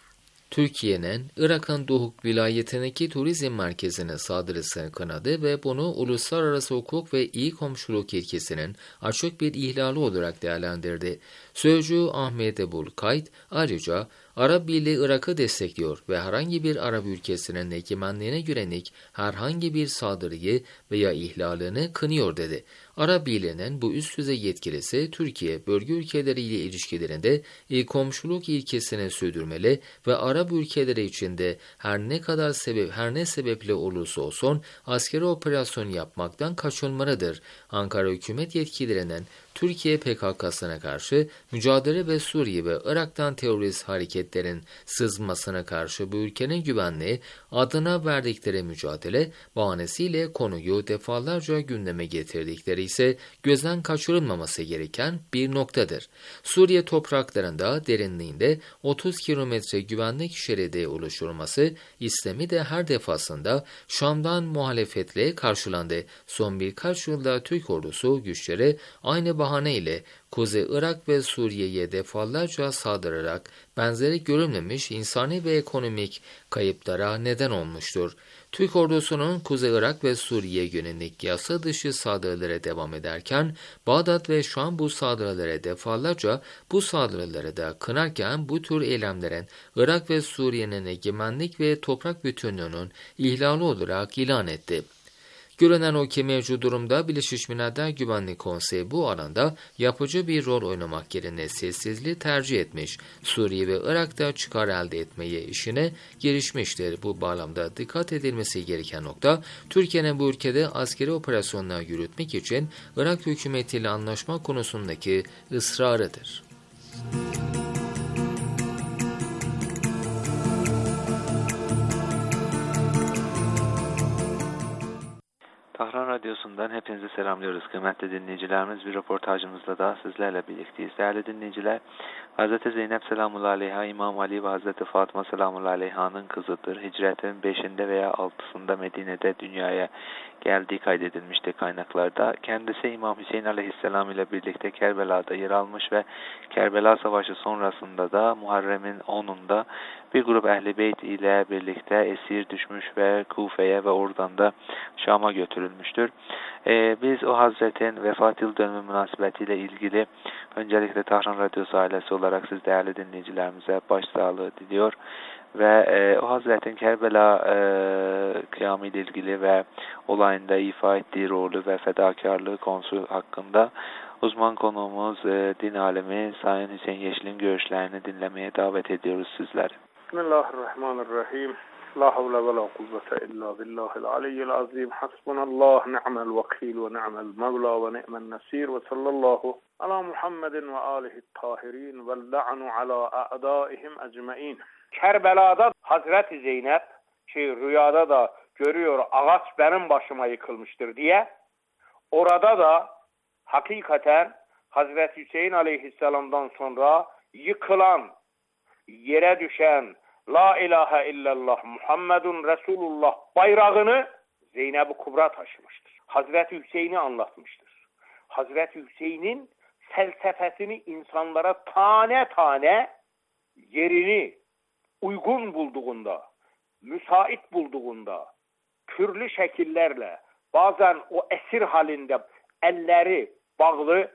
Türkiye'nin Irak'ın Dohuk vilayetindeki turizm merkezine saldırısını kınadı ve bunu uluslararası hukuk ve iyi komşuluk ilkesinin açık bir ihlali olarak değerlendirdi. Sözcü Ahmet Ebulgayt ayrıca Arap Birliği Irak'ı destekliyor ve herhangi bir Arap ülkesinin egemenliğine yönelik herhangi bir saldırıyı veya ihlalini kınıyor dedi. Arap Birliği'nin bu üst düzey yetkilisi Türkiye bölge ülkeleriyle ilişkilerinde komşuluk ilkesini sürdürmeli ve Arap ülkeleri içinde her ne sebeple olursa olsun askeri operasyon yapmaktan kaçınmalıdır. Ankara hükümet yetkililerinin Türkiye PKK'sına karşı mücadele ve Suriye ve Irak'tan terörist hareketlerin sızmasına karşı bu ülkenin güvenliği adına verdikleri mücadele bahanesiyle konuyu defalarca gündeme getirdikleri ise gözden kaçırılmaması gereken bir noktadır. Suriye topraklarında derinliğinde 30 kilometre güvenlik şeridi oluşturulması İslam'ı de her defasında Şam'dan muhalefetle karşılandı. Son birkaç yılda Türk ordusu güçleri aynı bahaneyle Kuzey Irak ve Suriye'ye defalarca saldırarak benzeri görülmemiş insani ve ekonomik kayıplara neden olmuştur. Türk ordusunun Kuzey Irak ve Suriye yönelik yasa dışı saldırılara devam ederken Bağdat ve Şam bu saldırılara da kınarken bu tür eylemlerin Irak ve Suriye'nin egemenlik ve toprak bütünlüğünün ihlali olarak ilan etti. Görünen o ki mevcut durumda Birleşmiş Milletler Güvenlik Konseyi bu alanda yapıcı bir rol oynamak yerine sessizliği tercih etmiş, Suriye ve Irak'ta çıkar elde etmeye işine girişmiştir. Bu bağlamda dikkat edilmesi gereken nokta, Türkiye'nin bu ülkede askeri operasyonlar yürütmek için Irak hükümetiyle anlaşma konusundaki ısrarıdır. Tahran Radyosu'ndan hepinizi selamlıyoruz. Kıymetli dinleyicilerimiz, bir röportajımızla daha sizlerle birlikteyiz. Değerli dinleyiciler, Hz. Zeynep Selamullahi Aleyha, İmam Ali ve Hz. Fatıma Selamullahi Aleyha'nın kızıdır. Hicretin 5'inde veya 6'sında Medine'de dünyaya geldiği kaydedilmişti kaynaklarda. Kendisi İmam Hüseyin Aleyhisselam ile birlikte Kerbela'da yer almış ve Kerbela Savaşı sonrasında da Muharrem'in 10'unda bir grup Ehl-i Beyt ile birlikte esir düşmüş ve Kufe'ye ve oradan da Şam'a götürülmüştür. Biz o Hazretin vefat yıl dönümü münasebetiyle ilgili öncelikle Tahran Radyosu ailesi olarak siz değerli dinleyicilerimize başsağlığı diliyor ve o Hazretin Kerbela kıyamı ile ilgili ve olayında ifa ettiği rolü ve fedakarlığı konusu hakkında uzman konuğumuz din alemi Sayın Hüseyin Yeşil'in görüşlerini dinlemeye davet ediyoruz sizleri. Bismillahirrahmanirrahim. La havle ve la kuvvete illa billahil aliyyil azim. Hasbunallah ni'mel vakil ve ni'mel mevla ve ni'men nasir ve sallallahu ala Muhammedin ve alihi tahirin ve la'nu ala a'daihim ecmaîn. Kerbela'da Hazreti Zeynep rüyada da görüyor ağaç benim başıma yıkılmıştır diye. Orada da hakikaten Hazreti Hüseyin Aleyhisselam'dan sonra yıkılan, yere düşen La ilahe illallah Muhammedun Resulullah bayrağını Zeynep-i Kubra taşımıştır. Hazreti Hüseyin'i anlatmıştır. Hazreti Hüseyin'in felsefesini insanlara tane tane yerini uygun bulduğunda, müsait bulduğunda, türlü şekillerle bazen o esir halinde elleri bağlı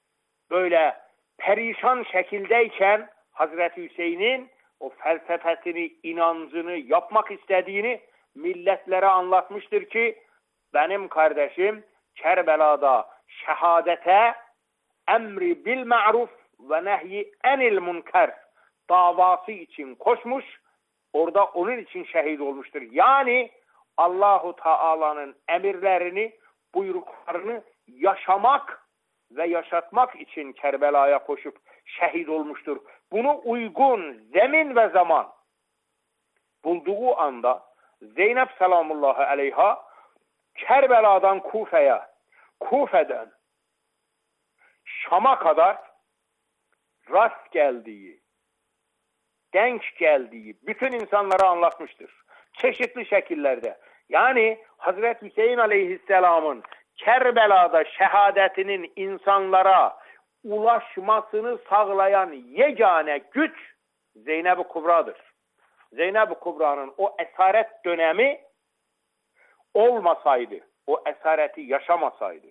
böyle perişan şekildeyken Hazreti Hüseyin'in o felsefesini, inancını yapmak istediğini milletlere anlatmıştır ki benim kardeşim Kerbela'da şehadete emri bil ma'ruf ve nehyi enil münker davası için koşmuş, orada onun için şehit olmuştur. Yani Allahu Teala'nın emirlerini, buyruklarını yaşamak ve yaşatmak için Kerbela'ya koşup şehit olmuştur. Bunu uygun zemin ve zaman bulduğu anda Zeynep Selamullahi Aleyha Kerbela'dan Kufe'ye, Kufe'den Şam'a kadar rast geldiği, denk geldiği bütün insanlara anlatmıştır. Çeşitli şekillerde. Yani Hazreti Hüseyin Aleyhisselam'ın Kerbela'da şehadetinin insanlara ulaşmasını sağlayan yegane güç Zeynep-i Kubra'dır. Zeynep-i Kubra'nın o esaret dönemi olmasaydı, o esareti yaşamasaydı,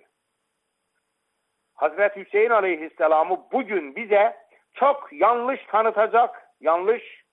Hazreti Hüseyin Aleyhisselam'ı bugün bize çok yanlış tanıtacak, yanlış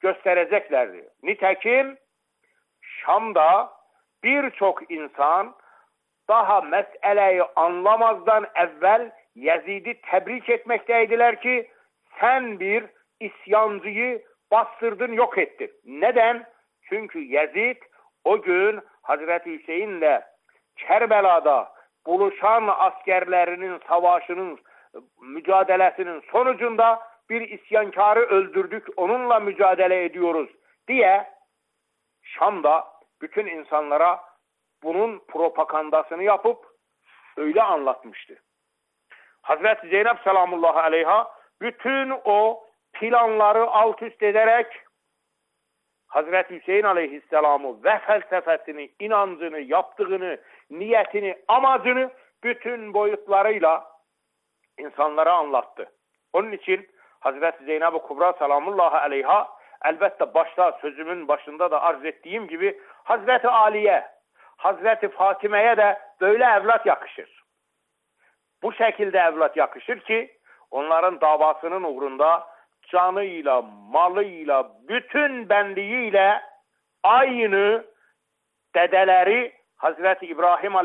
göstereceklerdi. Nitekim Şam'da birçok insan daha meseleyi anlamazdan evvel Yezid'i tebrik etmekteydiler ki sen bir isyancıyı bastırdın, yok ettin. Neden? Çünkü Yezid o gün Hazreti Hüseyin'le Kerbela'da buluşan askerlerinin savaşının, mücadelesinin sonucunda bir isyankarı öldürdük, onunla mücadele ediyoruz diye Şam'da bütün insanlara bunun propagandasını yapıp öyle anlatmıştı. Hazreti Zeynep selamullahi aleyha bütün o planları alt üst ederek Hazreti Hüseyin aleyhisselamı ve felsefesini, inancını, yaptığını, niyetini, amacını bütün boyutlarıyla insanlara anlattı. Onun için Hazreti Zeynep-i Kubra selamullahi aleyha, elbette başta sözümün başında da arz ettiğim gibi Hazreti Ali'ye, Hazreti Fatime'ye de böyle evlat yakışır. Bu şekilde evlat yakışır ki onların davasının uğrunda canıyla, malıyla, bütün benliğiyle aynı dedeleri Hazreti İbrahim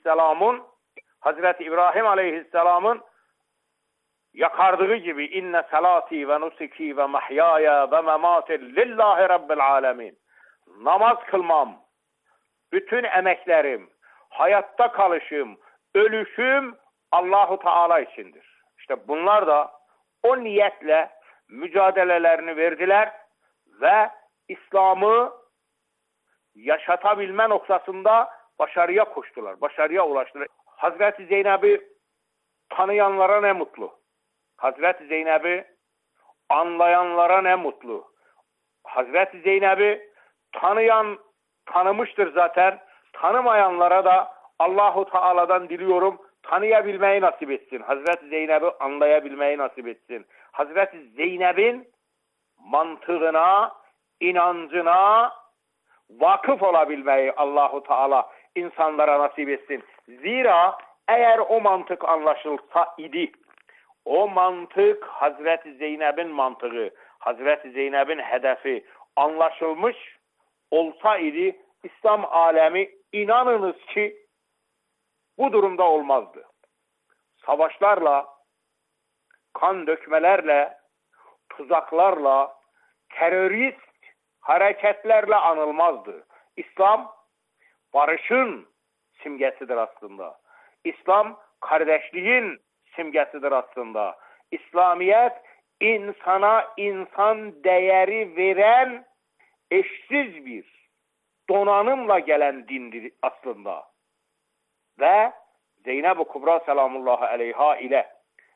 Aleyhisselam'ın yakardığı gibi inne salati ve nusuki ve mahyaya ve memati lillahi rabbil alemin. Namaz kılmam, bütün emeklerim, hayatta kalışım, ölüşüm Allahu Teala içindir. İşte bunlar da o niyetle mücadelelerini verdiler ve İslam'ı yaşatabilme noktasında başarıya koştular, başarıya ulaştılar. Hazreti Zeynep'i tanıyanlara ne mutlu. Hazreti Zeynep'i anlayanlara ne mutlu. Hazreti Zeynep'i tanımıştır zaten. Tanımayanlara da Allahu Teala'dan diliyorum tanıyabilmeyi nasip etsin. Hazreti Zeynep'i anlayabilmeyi nasip etsin. Hazreti Zeynep'in mantığına, inancına vakıf olabilmeyi Allahu Teala insanlara nasip etsin. Zira eğer o mantık anlaşılsa idi, o mantık Hazreti Zeynep'in mantığı, Hazreti Zeynep'in hedefi anlaşılmış olsa idi, İslam alemi inanınız ki bu durumda olmazdı. Savaşlarla, kan dökmelerle, tuzaklarla, terörist hareketlerle anılmazdı. İslam barışın simgesidir aslında. İslam kardeşliğin simgesidir aslında. İslamiyet insana insan değeri veren eşsiz bir donanımla gelen dindir aslında. Ve Zeynep-i Kubra selamullahi aleyha ile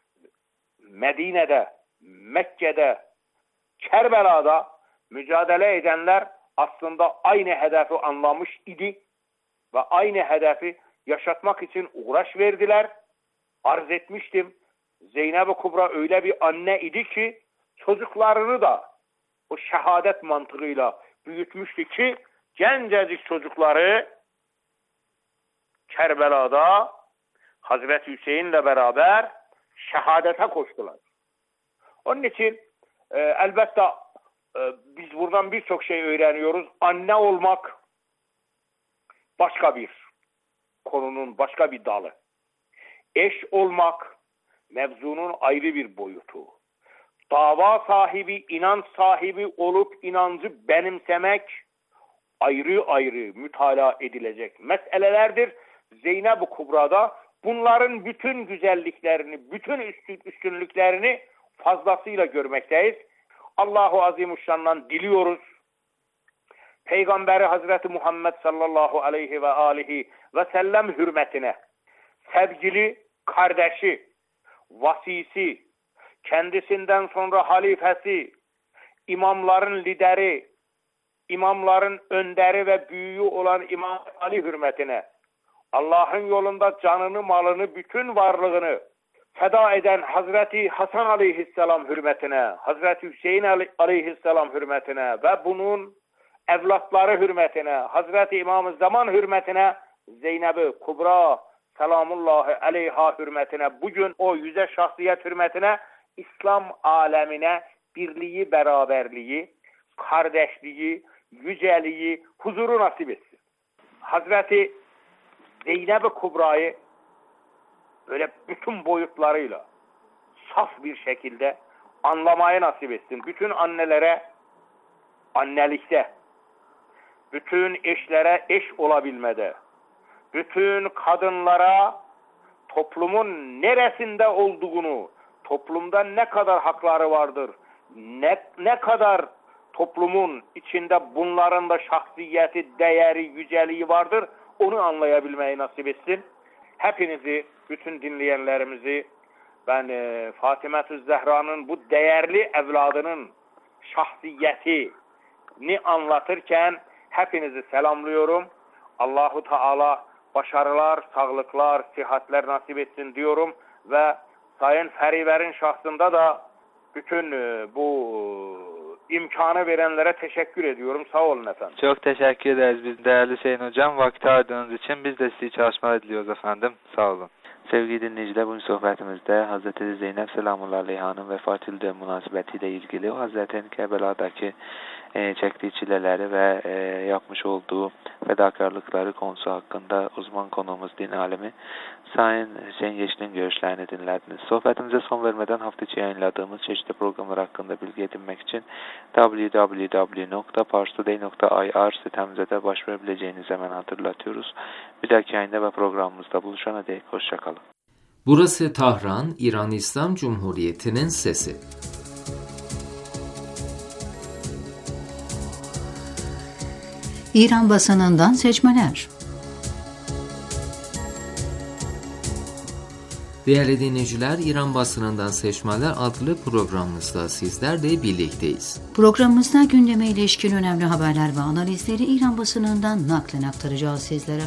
Medine'de, Mekke'de, Kerbela'da mücadele edenler aslında aynı hedefi anlamış idi ve aynı hedefi yaşatmak için uğraş verdiler. Arz etmiştim. Zeynep-i Kubra öyle bir anne idi ki çocuklarını da o şehadet mantığıyla büyütmüştü ki gencecik çocukları Kerbela'da Hazreti Hüseyin'le beraber şehadete koştular. Onun için elbette biz buradan birçok şey öğreniyoruz. Anne olmak başka bir konunun başka bir dalı. Eş olmak mevzunun ayrı bir boyutu. Dava sahibi, inanç sahibi olup inancı benimsemek ayrı ayrı mütalaa edilecek meselelerdir. Zeynep-i Kubra'da bunların bütün güzelliklerini, bütün üstünlüklerini fazlasıyla görmekteyiz. Allahu Azimuşşan'dan diliyoruz. Peygamberi Hazreti Muhammed sallallahu aleyhi ve alihi ve sellem hürmetine sevgili kardeşi, vasisi, kendisinden sonra halifesi, imamların lideri, imamların önderi ve büyüğü olan İmam Ali hürmetine, Allah'ın yolunda canını, malını, bütün varlığını feda eden Hazreti Hasan aleyhisselam hürmetine, Hazreti Hüseyin aleyhisselam hürmetine ve bunun evlatları hürmetine, Hazreti İmam-ı Zaman hürmetine, Zeynep-i Kubra selamullahi aleyha hürmetine, bugün o yüce şahsiyet hürmetine, İslam alemine birliği, beraberliği, kardeşliği, yüceliği, huzuru nasip etsin. Hazreti Zeynep-i Kubra'yı böyle bütün boyutlarıyla saf bir şekilde anlamayı nasip etsin. Bütün annelere annelikte, bütün eşlere eş olabilmede, bütün kadınlara toplumun neresinde olduğunu, toplumda ne kadar hakları vardır, ne kadar toplumun içinde bunların da şahsiyeti, değeri, yüceliği vardır, onu anlayabilmeyi nasip etsin. Hepinizi, bütün dinleyenlerimizi ben Fatimetü Zehra'nın bu değerli evladının şahsiyetini anlatırken hepinizi selamlıyorum. Allahu Teala başarılar, sağlıklar, sıhhatler nasip etsin diyorum ve Sayın Feriver'in şahsında da bütün bu imkanı verenlere teşekkür ediyorum. Sağ olun efendim. Çok teşekkür ederiz biz değerli Hüseyin Hocam. Vakti ayırdığınız için biz de size çalışmalar diliyoruz efendim. Sağ olun. Sevgili dinleyiciler, bugün sohbetimizde Hazreti Zeynep Selamullahi Aleyha'nın vefat yılı münasebetiyle ilgili Hazreti Kerbela'daki çektiği çileleri ve yapmış olduğu fedakarlıkları konusu hakkında uzman konuğumuz din alemi Sayın Hüseyin Yeşil'in görüşlerini dinlediniz. Sohbetimize son vermeden hafta içi yayınladığımız çeşitli programlar hakkında bilgi edinmek için www.parstoday.ir sitemize de başvurabileceğinizi hemen hatırlatıyoruz. Bir dahaki yayında ve programımızda buluşana dek hoşçakalın. Burası Tahran, İran İslam Cumhuriyeti'nin sesi. İran basınından seçmeler. Değerli dinleyiciler, İran basınından seçmeler adlı programımızda sizlerle birlikteyiz. Programımızda gündeme ilişkin önemli haberler ve analizleri İran basınından naklen aktaracağız sizlere.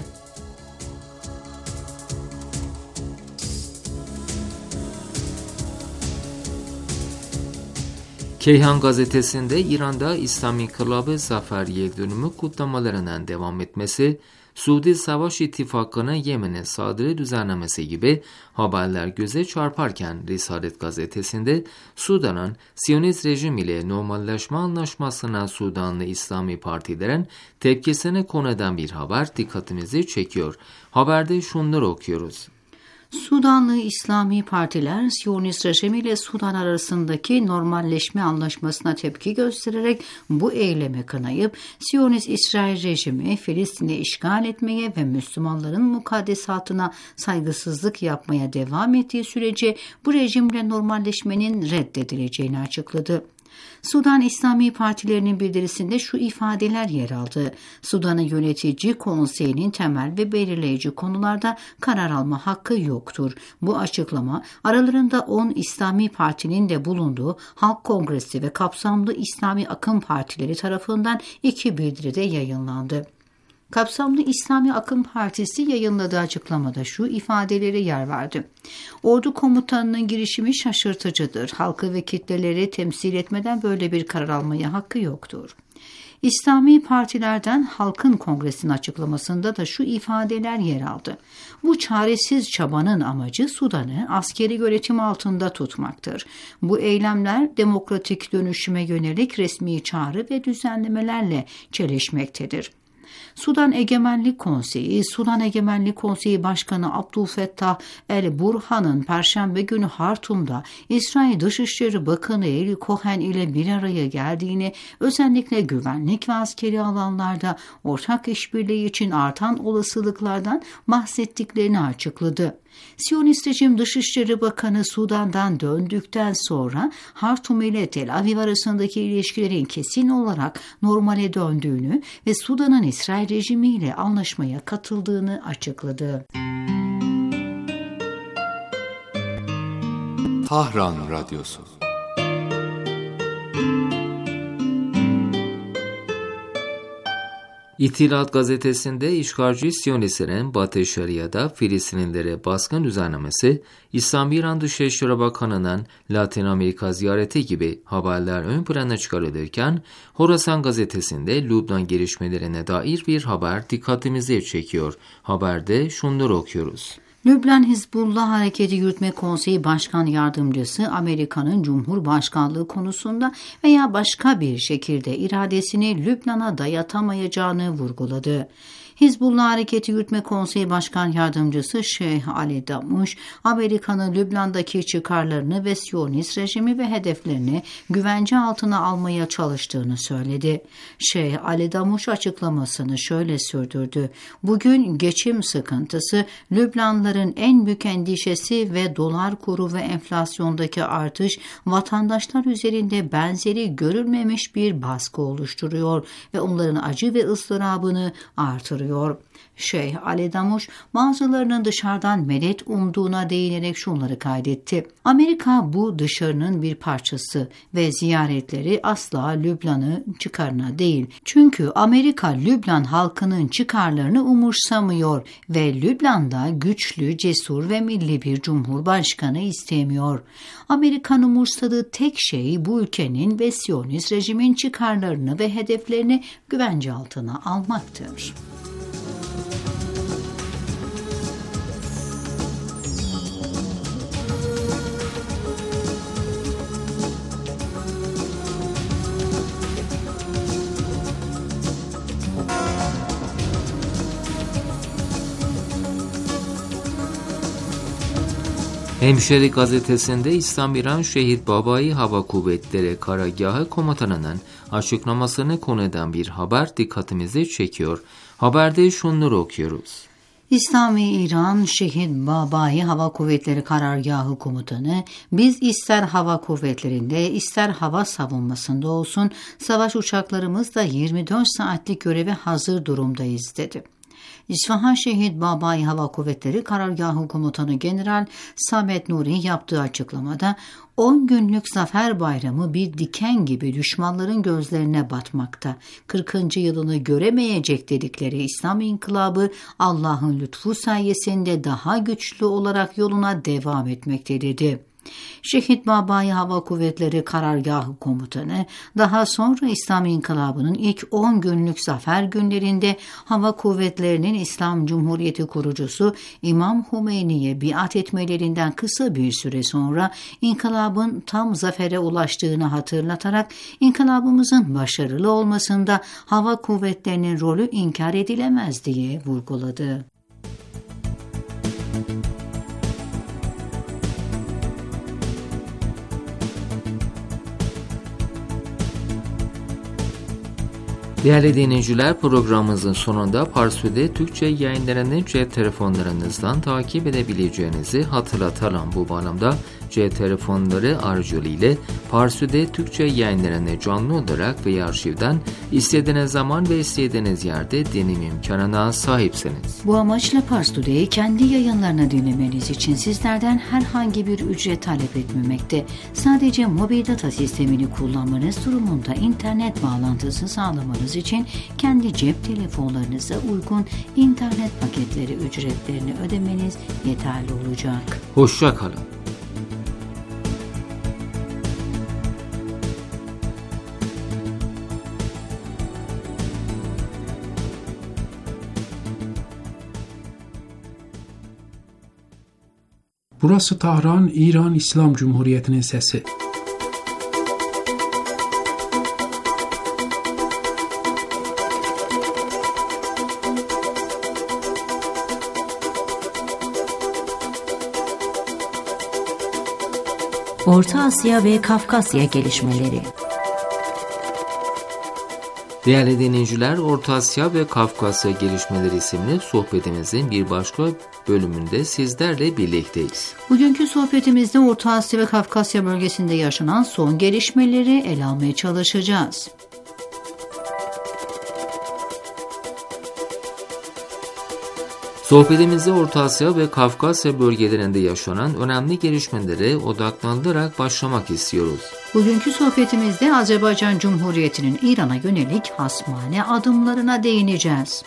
Keyhan gazetesinde İran'da İslami İnkılabı Zafer Yıldönümü kutlamalarının devam etmesi, Suudi Savaş İttifakı'nın Yemen'e saldırı düzenlemesi gibi haberler göze çarparken Risalet gazetesinde Sudan'ın Siyonist rejim ile normalleşme anlaşmasına Sudanlı İslami partilerin tepkisine konu eden bir haber dikkatimizi çekiyor. Haberde şunları okuyoruz. Sudanlı İslami partiler Siyonist rejimi ile Sudan arasındaki normalleşme anlaşmasına tepki göstererek bu eylemi kınayıp Siyonist İsrail rejimi Filistin'i işgal etmeye ve Müslümanların mukaddesatına saygısızlık yapmaya devam ettiği sürece bu rejimle normalleşmenin reddedileceğini açıkladı. Sudan İslami Partilerinin bildirisinde şu ifadeler yer aldı. Sudan'ın yönetici konseyinin temel ve belirleyici konularda karar alma hakkı yoktur. Bu açıklama aralarında 10 İslami Parti'nin de bulunduğu Halk Kongresi ve kapsamlı İslami akım partileri tarafından 2 bildiride yayınlandı. Kapsamlı İslami Akım Partisi yayınladığı açıklamada şu ifadeleri yer verdi. Ordu komutanının girişimi şaşırtıcıdır. Halkı ve kitleleri temsil etmeden böyle bir karar almaya hakkı yoktur. İslami partilerden Halkın Kongresi'nin açıklamasında da şu ifadeler yer aldı. Bu çaresiz çabanın amacı Sudan'ı askeri yönetim altında tutmaktır. Bu eylemler demokratik dönüşüme yönelik resmi çağrı ve düzenlemelerle çelişmektedir. Sudan Egemenlik Konseyi Başkanı Abdülfettah el-Burhan'ın Perşembe günü Hartum'da İsrail Dışişleri Bakanı Eli Cohen ile bir araya geldiğini, özellikle güvenlik ve askeri alanlarda ortak işbirliği için artan olasılıklardan bahsettiklerini açıkladı. Siyonist rejim Dışişleri Bakanı Sudan'dan döndükten sonra Hartum ile Tel Aviv arasındaki ilişkilerin kesin olarak normale döndüğünü ve Sudan'ın İsrail rejimiyle anlaşmaya katıldığını açıkladı. Tahran Radyosu. İttihat gazetesinde işgalci Siyonistlerin Batı Şeria'da Filistinlilere baskın düzenlemesi, İslam İran Dışişleri Bakanı'nın Latin Amerika ziyareti gibi haberler ön plana çıkarılırken, Horasan gazetesinde Lübnan gelişmelerine dair bir haber dikkatimizi çekiyor. Haberde şunları okuyoruz. Lübnan Hizbullah Hareketi Yürütme Konseyi Başkan Yardımcısı Amerika'nın Cumhurbaşkanlığı konusunda veya başka bir şekilde iradesini Lübnan'a dayatamayacağını vurguladı. Hizbullah Hareketi Yürütme Konseyi Başkan Yardımcısı Şeyh Ali Damuş, Amerika'nın Lübnan'daki çıkarlarını ve Siyonist rejimi ve hedeflerini güvence altına almaya çalıştığını söyledi. Şeyh Ali Damuş açıklamasını şöyle sürdürdü. Bugün geçim sıkıntısı, Lübnanlıların en büyük endişesi ve dolar kuru ve enflasyondaki artış vatandaşlar üzerinde benzeri görülmemiş bir baskı oluşturuyor ve onların acı ve ıstırabını artırıyor. Şeyh Ali Damuş bazılarının dışarıdan medet umduğuna değinerek şunları kaydetti. Amerika bu dışarının bir parçası ve ziyaretleri asla Lübnan'ı çıkarına değil. Çünkü Amerika Lübnan halkının çıkarlarını umursamıyor ve Lübnan'da güçlü, cesur ve milli bir cumhurbaşkanı istemiyor. Amerika'nın umursadığı tek şey bu ülkenin ve Siyonist rejimin çıkarlarını ve hedeflerini güvence altına almaktır. Hemşeri gazetesinde İslam-İran Şehit Babai Hava Kuvvetleri Karargahı Komutanı'nın açıklamasını konu eden bir haber dikkatimizi çekiyor. Haberde şunları okuyoruz. İslam-İran Şehit Babai Hava Kuvvetleri Karargahı Komutanı, biz ister hava kuvvetlerinde ister hava savunmasında olsun savaş uçaklarımızla 24 saatlik göreve hazır durumdayız dedi. İsfahan Şehit Babai Hava Kuvvetleri Karargahı Komutanı General Samet Nuri yaptığı açıklamada 10 günlük Zafer Bayramı bir diken gibi düşmanların gözlerine batmakta. 40. yılını göremeyecek dedikleri İslam İnkılabı Allah'ın lütfu sayesinde daha güçlü olarak yoluna devam etmekte dedi. Şehit Babai Hava Kuvvetleri Karargahı Komutanı daha sonra İslam İnkılabı'nın ilk 10 günlük zafer günlerinde Hava Kuvvetleri'nin İslam Cumhuriyeti kurucusu İmam Hümeyni'ye biat etmelerinden kısa bir süre sonra İnkılabın tam zafere ulaştığını hatırlatarak İnkılabımızın başarılı olmasında Hava Kuvvetleri'nin rolü inkar edilemez diye vurguladı. Değerli dinleyiciler, programımızın sonunda Parsu'da Türkçe yayınlarını cep telefonlarınızdan takip edebileceğinizi hatırlatalım. Bu bağlamda cep telefonları aracılığıyla Parsu'da Türkçe yayınlarını canlı olarak veya arşivden istediğiniz zaman ve istediğiniz yerde dinleme imkanına sahipsiniz. Bu amaçla Parsu'da'yı kendi yayınlarını dinlemeniz için sizlerden herhangi bir ücret talep etmemekte. Sadece mobil data sistemini kullanmanız durumunda internet bağlantısı sağlamanız için kendi cep telefonlarınıza uygun internet paketleri ücretlerini ödemeniz yeterli olacak. Hoşça kalın. Burası Tahran, İran İslam Cumhuriyeti'nin sesi. Orta Asya ve Kafkasya gelişmeleri. Değerli dinleyiciler, Orta Asya ve Kafkasya gelişmeleri isimli sohbetimizin bir başka bölümünde sizlerle birlikteyiz. Bugünkü sohbetimizde Orta Asya ve Kafkasya bölgesinde yaşanan son gelişmeleri ele almaya çalışacağız. Sohbetimizde Orta Asya ve Kafkasya bölgelerinde yaşanan önemli gelişmelere odaklandırarak başlamak istiyoruz. Bugünkü sohbetimizde Azerbaycan Cumhuriyeti'nin İran'a yönelik hasmane adımlarına değineceğiz.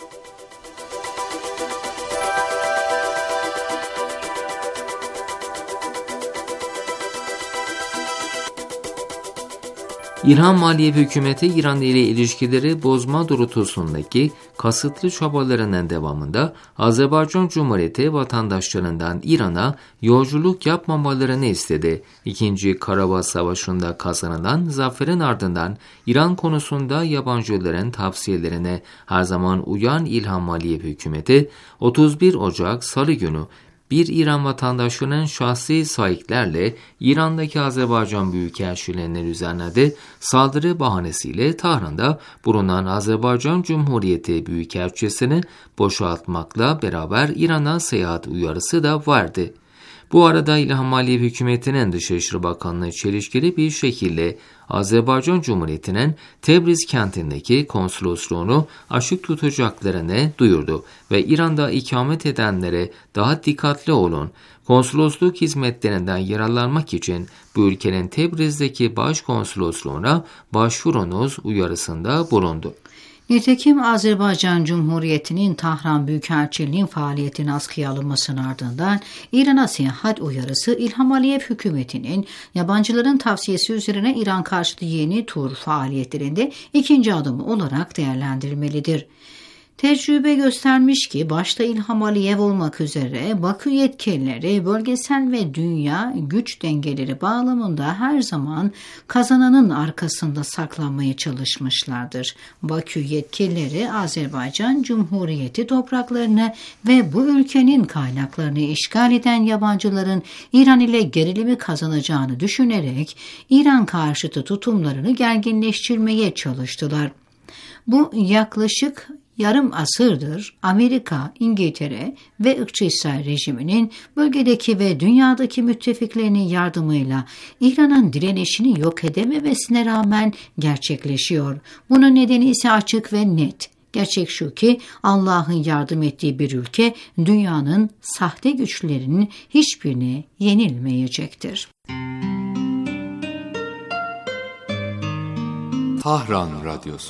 İlham Aliyev hükümeti İran ile ilişkileri bozma doğrultusundaki kasıtlı çabalarının devamında Azerbaycan Cumhuriyeti vatandaşlarından İran'a yolculuk yapmamalarını istedi. İkinci Karabağ Savaşı'nda kazanılan zaferin ardından İran konusunda yabancıların tavsiyelerine her zaman uyan İlham Aliyev hükümeti 31 Ocak Salı günü bir İran vatandaşının şahsi sahiplerle İran'daki Azerbaycan Büyükelçiliğine düzenlediği saldırı bahanesiyle Tahran'da bulunan Azerbaycan Cumhuriyeti Büyükelçisini boşaltmakla beraber İran'a seyahat uyarısı da vardı. Bu arada İlham Aliyev hükümetinin Dışişleri Bakanlığı çelişkili bir şekilde Azerbaycan Cumhuriyeti'nin Tebriz kentindeki konsolosluğunu açık tutacaklarını duyurdu ve İran'da ikamet edenlere daha dikkatli olun, konsolosluk hizmetlerinden yararlanmak için bu ülkenin Tebriz'deki başkonsolosluğuna başvurunuz uyarısında bulundu. Nitekim Azerbaycan Cumhuriyeti'nin Tahran Büyükelçiliğinin faaliyetinin askıya alınmasının ardından İran'a seyahat uyarısı İlham Aliyev hükümetinin yabancıların tavsiyesi üzerine İran karşıtı yeni tur faaliyetlerinde ikinci adımı olarak değerlendirilmelidir. Tecrübe göstermiş ki başta İlham Aliyev olmak üzere Bakü yetkilileri bölgesel ve dünya güç dengeleri bağlamında her zaman kazananın arkasında saklanmaya çalışmışlardır. Bakü yetkilileri Azerbaycan Cumhuriyeti topraklarını ve bu ülkenin kaynaklarını işgal eden yabancıların İran ile gerilimi kazanacağını düşünerek İran karşıtı tutumlarını gerginleştirmeye çalıştılar. Bu yaklaşık yarım asırdır Amerika, İngiltere ve ırkçı İsrail rejiminin bölgedeki ve dünyadaki müttefiklerinin yardımıyla İran'ın direnişini yok edememesine rağmen gerçekleşiyor. Bunun nedeni ise açık ve net. Gerçek şu ki Allah'ın yardım ettiği bir ülke dünyanın sahte güçlerinin hiçbirine yenilmeyecektir. Tahran Radyosu.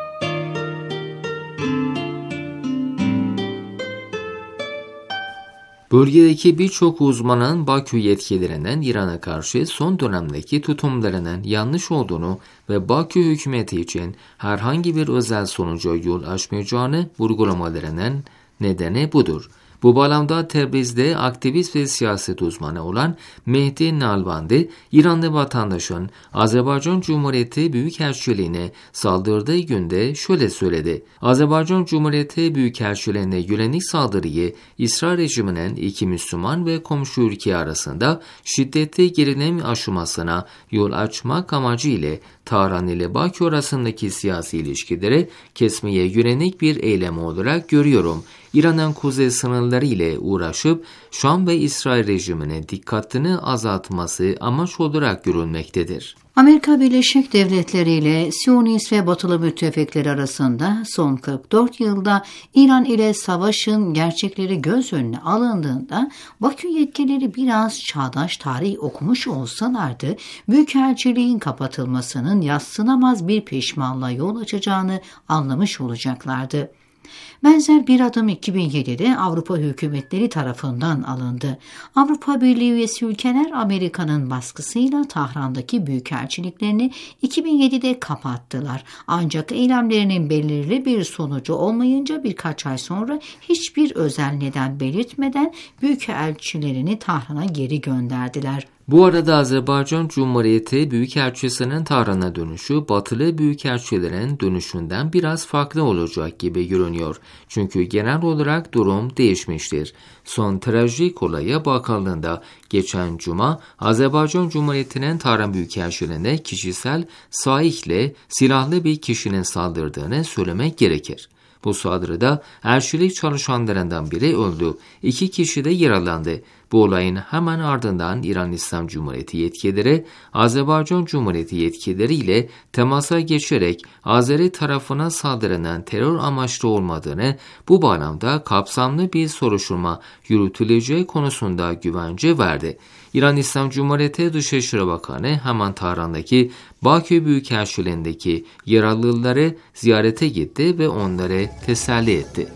Bölgedeki birçok uzmanın Bakü yetkililerinin İran'a karşı son dönemdeki tutumlarının yanlış olduğunu ve Bakü hükümeti için herhangi bir özel sonuca yol açmayacağını vurgulamalarının nedeni budur. Bu bağlamda Tebriz'de aktivist ve siyaset uzmanı olan Mehdi Nalbandi, İranlı vatandaşın Azerbaycan Cumhuriyeti Büyükelçiliğine saldırdığı günde şöyle söyledi. Azerbaycan Cumhuriyeti Büyükelçiliğine yönelik saldırıyı İsrail rejiminin iki Müslüman ve komşu ülke arasında şiddetli gerilim aşımasına yol açmak amacıyla Tahran ile Bakü arasındaki siyasi ilişkileri kesmeye yönelik bir eylem olarak görüyorum. İran'ın kuzey sınırları ile uğraşıp Şam ve İsrail rejimine dikkatini azaltması amaç olarak görülmektedir. Amerika Birleşik Devletleri ile Siyonist ve Batılı müttefikleri arasında son 44 yılda İran ile savaşın gerçekleri göz önüne alındığında Bakü yetkilileri biraz çağdaş tarih okumuş olsalardı büyükelçiliğin kapatılmasının yadsınamaz bir pişmanlığa yol açacağını anlamış olacaklardı. Benzer bir adım 2007'de Avrupa hükümetleri tarafından alındı. Avrupa Birliği üyesi ülkeler Amerika'nın baskısıyla Tahran'daki büyükelçiliklerini 2007'de kapattılar. Ancak eylemlerinin belirli bir sonucu olmayınca birkaç ay sonra hiçbir özel neden belirtmeden büyükelçilerini Tahran'a geri gönderdiler. Bu arada Azerbaycan Cumhuriyeti Büyükelçisi'nin Tahran'a dönüşü Batılı Büyükelçilerin dönüşünden biraz farklı olacak gibi görünüyor. Çünkü genel olarak durum değişmiştir. Son trajik olaya bakıldığında geçen cuma Azerbaycan Cumhuriyeti'nin Tahran Büyükelçiliğine kişisel sahihle silahlı bir kişinin saldırdığını söylemek gerekir. Bu saldırıda elçilik çalışanlarından biri öldü, 2 kişi de yaralandı. Bu olayın hemen ardından İran İslam Cumhuriyeti yetkilileri Azerbaycan Cumhuriyeti yetkilileri ile temasa geçerek Azeri tarafına saldırının terör amaçlı olmadığını, bu bağlamda kapsamlı bir soruşturma yürütüleceği konusunda güvence verdi. İran İslam Cumhuriyeti Dışişleri Bakanı hemen Tahran'daki Bakü Büyükelçiliğindeki yaralıları ziyarete gitti ve onları teselli etti.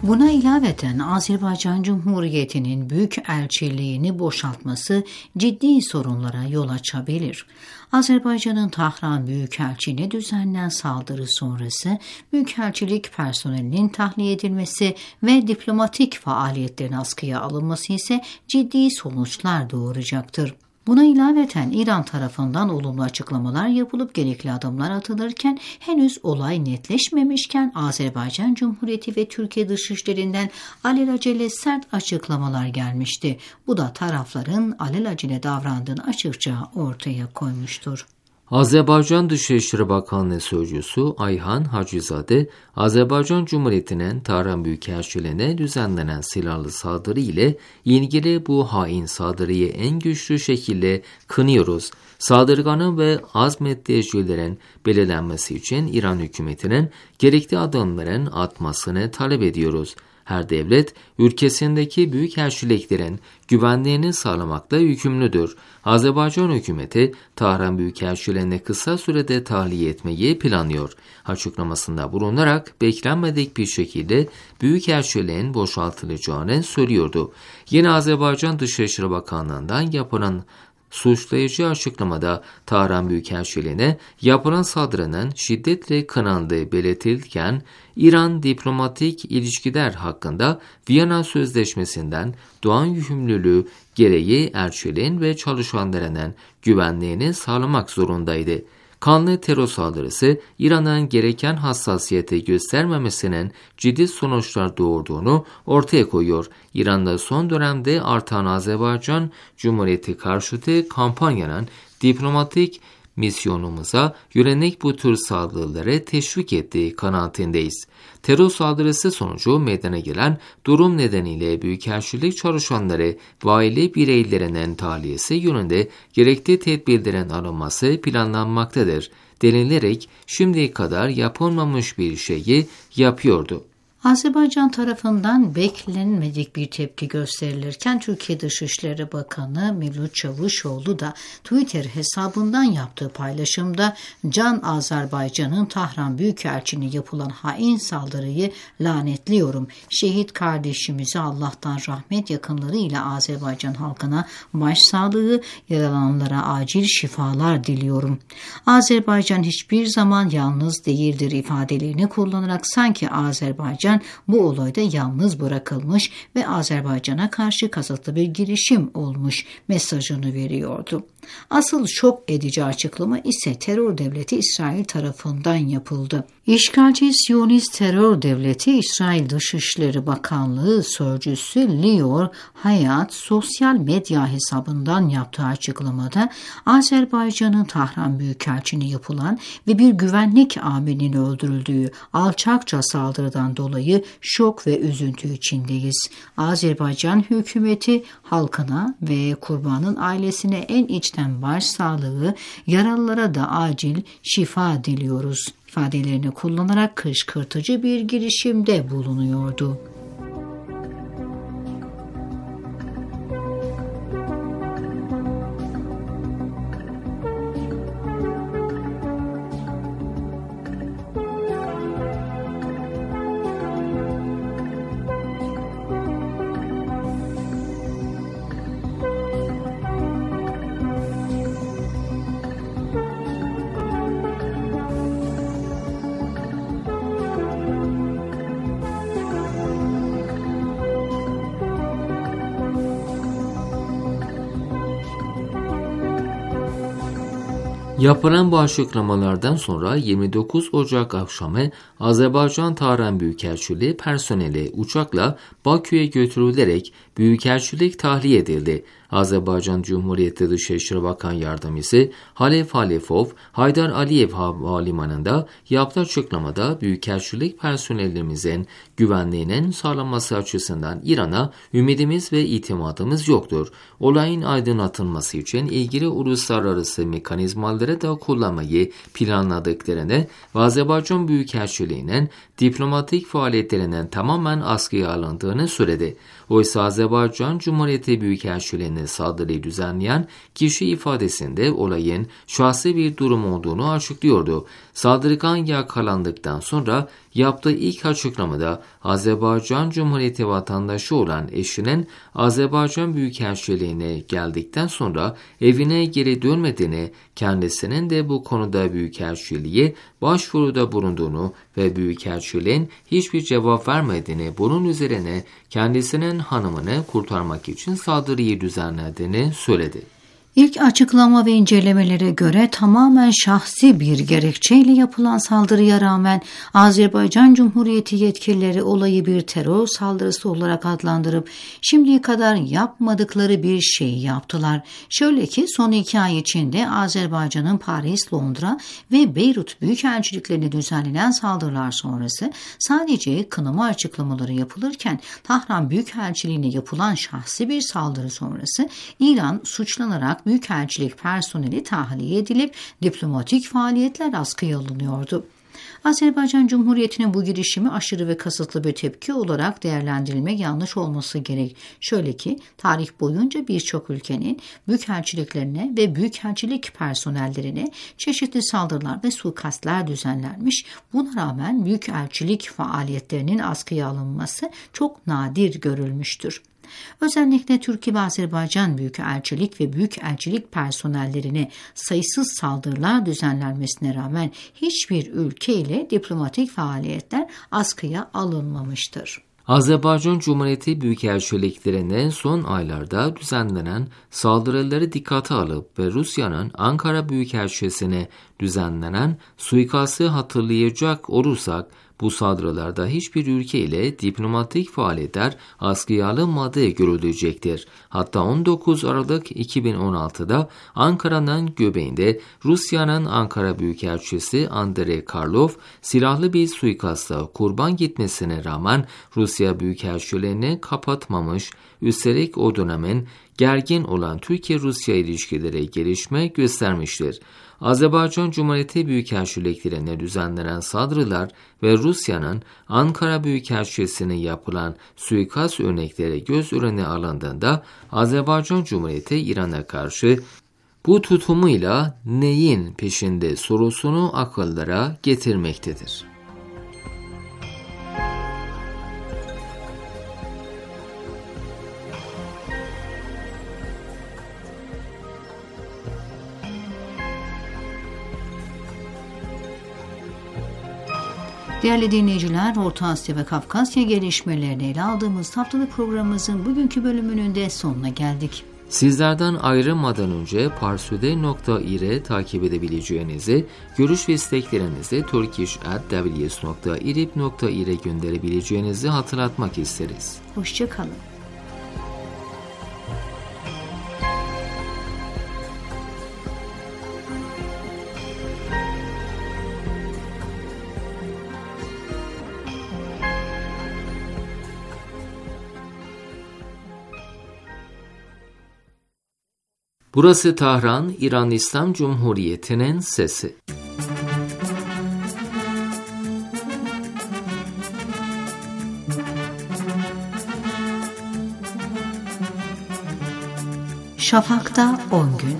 Buna ilaveten Azerbaycan Cumhuriyeti'nin büyükelçiliğini boşaltması ciddi sorunlara yol açabilir. Azerbaycan'ın Tahran Büyükelçiliğine düzenlenen saldırı sonrası büyükelçilik personelinin tahliye edilmesi ve diplomatik faaliyetlerin askıya alınması ise ciddi sonuçlar doğuracaktır. Buna ilaveten İran tarafından olumlu açıklamalar yapılıp gerekli adımlar atılırken henüz olay netleşmemişken Azerbaycan Cumhuriyeti ve Türkiye Dışişleri'nden alelacele sert açıklamalar gelmişti. Bu da tarafların alelacele davrandığını açıkça ortaya koymuştur. Azerbaycan Dışişleri Bakanlığı Sözcüsü Ayhan Hacızade, Azerbaycan Cumhuriyeti'nin Tahran Büyükelçiliğine düzenlenen silahlı saldırı ile ilgili bu hain saldırıyı en güçlü şekilde kınıyoruz. Saldırganın ve azmettiricilerin belirlenmesi için İran hükümetinin gerekli adımların atmasını talep ediyoruz. Her devlet, ülkesindeki büyükelçiliklerin güvenliğini sağlamakla yükümlüdür. Azerbaycan hükümeti, Tahran Büyükelçiliğini kısa sürede tahliye etmeyi planlıyor. Açıklamasında bulunarak beklenmedik bir şekilde büyükelçiliğin boşaltılacağını söylüyordu. Yine Azerbaycan Dışişleri Bakanlığı'ndan yapılan suçlayıcı açıklamada Tahran Büyükelçiliğine yapılan saldırının şiddetle kınandığı belirtilirken, İran diplomatik ilişkiler hakkında Viyana Sözleşmesi'nden doğan yükümlülüğü gereği elçiliğin ve çalışanlarının güvenliğini sağlamak zorundaydı. Kanlı terör saldırısı İran'ın gereken hassasiyeti göstermemesinin ciddi sonuçlar doğurduğunu ortaya koyuyor. İran'da son dönemde artan Azerbaycan Cumhuriyeti karşıtı kampanyanın diplomatik misyonumuza yönelik bu tür saldırıları teşvik ettiği kanaatindeyiz. Terör saldırısı sonucu meydana gelen durum nedeniyle büyükelçilik çalışanları ve aile bireylerinin tahliyesi yönünde gerekli tedbirlerin alınması planlanmaktadır denilerek şimdiye kadar yapılmamış bir şeyi yapıyordu. Azerbaycan tarafından beklenmedik bir tepki gösterilirken Türkiye Dışişleri Bakanı Mevlüt Çavuşoğlu da Twitter hesabından yaptığı paylaşımda Can Azerbaycan'ın Tahran Büyükelçiliğine yapılan hain saldırıyı lanetliyorum. Şehit kardeşimize Allah'tan rahmet, yakınlarıyla Azerbaycan halkına başsağlığı, yaralananlara acil şifalar diliyorum. Azerbaycan hiçbir zaman yalnız değildir ifadelerini kullanarak sanki Azerbaycan bu olayda yalnız bırakılmış ve Azerbaycan'a karşı kasıtlı bir girişim olmuş mesajını veriyordu. Asıl şok edici açıklama ise terör devleti İsrail tarafından yapıldı. İşgalci Siyonist terör devleti İsrail Dışişleri Bakanlığı Sözcüsü Lior Hayat sosyal medya hesabından yaptığı açıklamada Azerbaycan'ın Tahran Büyükelçiliğine yapılan ve bir güvenlik amirinin öldürüldüğü alçakça saldırıdan dolayı şok ve üzüntü içindeyiz. Azerbaycan hükümeti halkına ve kurbanın ailesine en içten başsağlığı, yaralılara da acil şifa diliyoruz ifadelerini kullanarak kışkırtıcı bir girişimde bulunuyordu. Yapılan bu açıklamalardan sonra 29 Ocak akşamı Azerbaycan Tahran Büyükelçiliği personeli uçakla Bakü'ye götürülerek Büyükelçilik tahliye edildi. Azerbaycan Cumhuriyeti Dışişleri Bakan Yardımcısı Halef Halefov, Haydar Aliyev Havalimanı'nda yaptığı açıklamada Büyükelçilik personelimizin güvenliğinin sağlanması açısından İran'a ümidimiz ve itimadımız yoktur. Olayın aydınlatılması için ilgili uluslararası mekanizmaları da kullanmayı planladıklarını ve Azerbaycan Büyükelçiliğinin diplomatik faaliyetlerinin tamamen askıya alındığını söyledi. Oysa Azerbaycan Cumhuriyeti Büyükelçiliğine saldırıyı düzenleyen kişi ifadesinde olayın şahsi bir durum olduğunu açıklıyordu. Saldırgan yakalandıktan sonra yaptığı ilk açıklamada Azerbaycan Cumhuriyeti vatandaşı olan eşinin Azerbaycan Büyükelçiliğine geldikten sonra evine geri dönmediğini, kendisinin de bu konuda Büyükelçiliğe başvuruda bulunduğunu ve Büyükelçiliğin hiçbir cevap vermediğini, bunun üzerine kendisinin hanımını kurtarmak için saldırıyı düzenlediğini söyledi. İlk açıklama ve incelemelere göre tamamen şahsi bir gerekçeyle yapılan saldırıya rağmen Azerbaycan Cumhuriyeti yetkilileri olayı bir terör saldırısı olarak adlandırıp şimdiye kadar yapmadıkları bir şeyi yaptılar. Şöyle ki son 2 ay içinde Azerbaycan'ın Paris, Londra ve Beyrut büyükelçiliklerine düzenlenen saldırılar sonrası sadece kınama açıklamaları yapılırken Tahran Büyükelçiliğine yapılan şahsi bir saldırı sonrası İran suçlanarak büyükelçilik personeli tahliye edilip diplomatik faaliyetler askıya alınıyordu. Azerbaycan Cumhuriyeti'nin bu girişimi aşırı ve kasıtlı bir tepki olarak değerlendirilmek yanlış olması gerek. Şöyle ki tarih boyunca birçok ülkenin büyükelçiliklerine ve büyükelçilik personellerine çeşitli saldırılar ve suikastler düzenlenmiş. Buna rağmen büyükelçilik faaliyetlerinin askıya alınması çok nadir görülmüştür. Özellikle Türkiye ve Azerbaycan Büyükelçilik ve Büyükelçilik personellerine sayısız saldırılar düzenlenmesine rağmen hiçbir ülke ile diplomatik faaliyetler askıya alınmamıştır. Azerbaycan Cumhuriyeti Büyükelçiliklerine son aylarda düzenlenen saldırıları dikkate alıp ve Rusya'nın Ankara Büyükelçisi'ne düzenlenen suikastı hatırlayacak olursak, bu saldırılarda hiçbir ülke ile diplomatik faaliyetler askıya alınmadığı görülecektir. Hatta 19 Aralık 2016'da Ankara'nın göbeğinde Rusya'nın Ankara Büyükelçisi Andrei Karlov silahlı bir suikasta kurban gitmesine rağmen Rusya Büyükelçiliğini kapatmamış, üstelik o dönemin gergin olan Türkiye-Rusya ilişkileri gelişme göstermiştir. Azerbaycan Cumhuriyeti Büyükelçiliklerine düzenlenen saldırılar ve Rusya'nın Ankara Büyükelçisi'ne yapılan suikast örnekleri göz önüne alındığında Azerbaycan Cumhuriyeti İran'a karşı bu tutumuyla neyin peşinde sorusunu akıllara getirmektedir. Değerli dinleyiciler, Orta Asya ve Kafkasya gelişmelerini ele aldığımız haftalık programımızın bugünkü bölümünün de sonuna geldik. Sizlerden ayrılmadan önce parsude.ir takip edebileceğinizi, görüş ve isteklerinizi turkish@ws.irib.ir'e gönderebileceğinizi hatırlatmak isteriz. Hoşça kalın. Burası Tahran, İran İslam Cumhuriyeti'nin sesi. Şafak'ta 10 gün.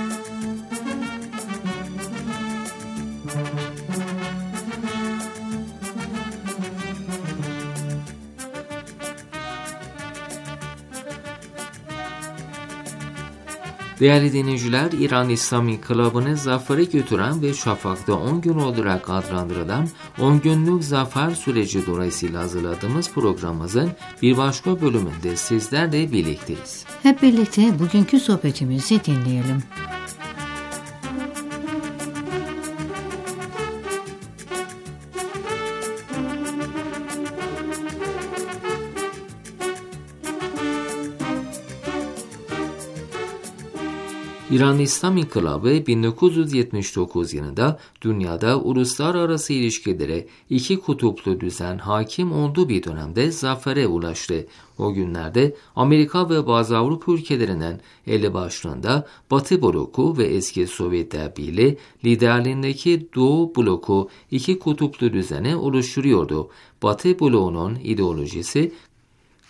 Değerli dinleyiciler, İran İslam İnkılabı'nı zafere götüren ve Şafak'ta 10 gün olarak adlandırılan 10 günlük zafer süreci dolayısıyla hazırladığımız programımızın bir başka bölümünde sizlerle birlikteyiz. Hep birlikte bugünkü sohbetimizi dinleyelim. İran İslam İnkılabı 1979 yılında dünyada uluslararası ilişkilere iki kutuplu düzen hakim olduğu bir dönemde zafere ulaştı. O günlerde Amerika ve bazı Avrupa ülkelerinin eli başlarında Batı bloku ve eski Sovyetler Birliği liderliğindeki Doğu bloku iki kutuplu düzeni oluşturuyordu. Batı bloğunun ideolojisi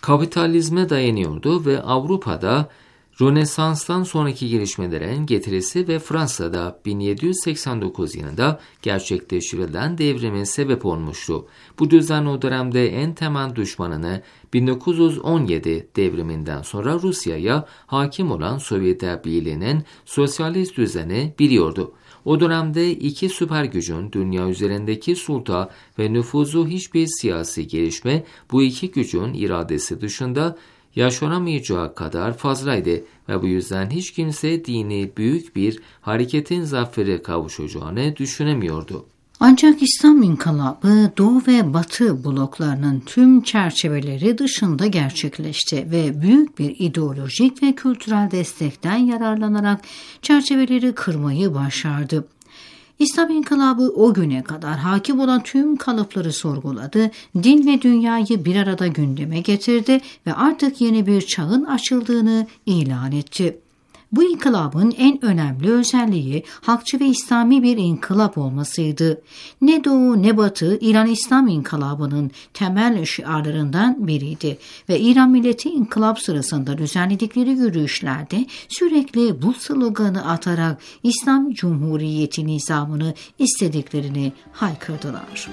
kapitalizme dayanıyordu ve Avrupa'da Rönesans'tan sonraki gelişmelerin getirisi ve Fransa'da 1789 yılında gerçekleştirilen devrimin sebep olmuştu. Bu düzen o dönemde en temel düşmanını 1917 devriminden sonra Rusya'ya hakim olan Sovyetler Birliği'nin sosyalist düzeni biliyordu. O dönemde iki süper gücün dünya üzerindeki sulta ve nüfuzu hiçbir siyasi gelişme bu iki gücün iradesi dışında yaşanamayacağı kadar fazlaydı ve bu yüzden hiç kimse dini büyük bir hareketin zafere kavuşacağını düşünemiyordu. Ancak İslam İnkılabı Doğu ve Batı bloklarının tüm çerçeveleri dışında gerçekleşti ve büyük bir ideolojik ve kültürel destekten yararlanarak çerçeveleri kırmayı başardı. İslam İnkılabı o güne kadar hakim olan tüm kalıpları sorguladı, din ve dünyayı bir arada gündeme getirdi ve artık yeni bir çağın açıldığını ilan etti. Bu inkılabın en önemli özelliği halkçı ve İslami bir inkılap olmasıydı. Ne Doğu ne Batı İran İslam İnkılabı'nın temel şiarlarından biriydi ve İran milleti inkılap sırasında düzenledikleri yürüyüşlerde sürekli bu sloganı atarak İslam Cumhuriyeti nizamını istediklerini haykırdılar.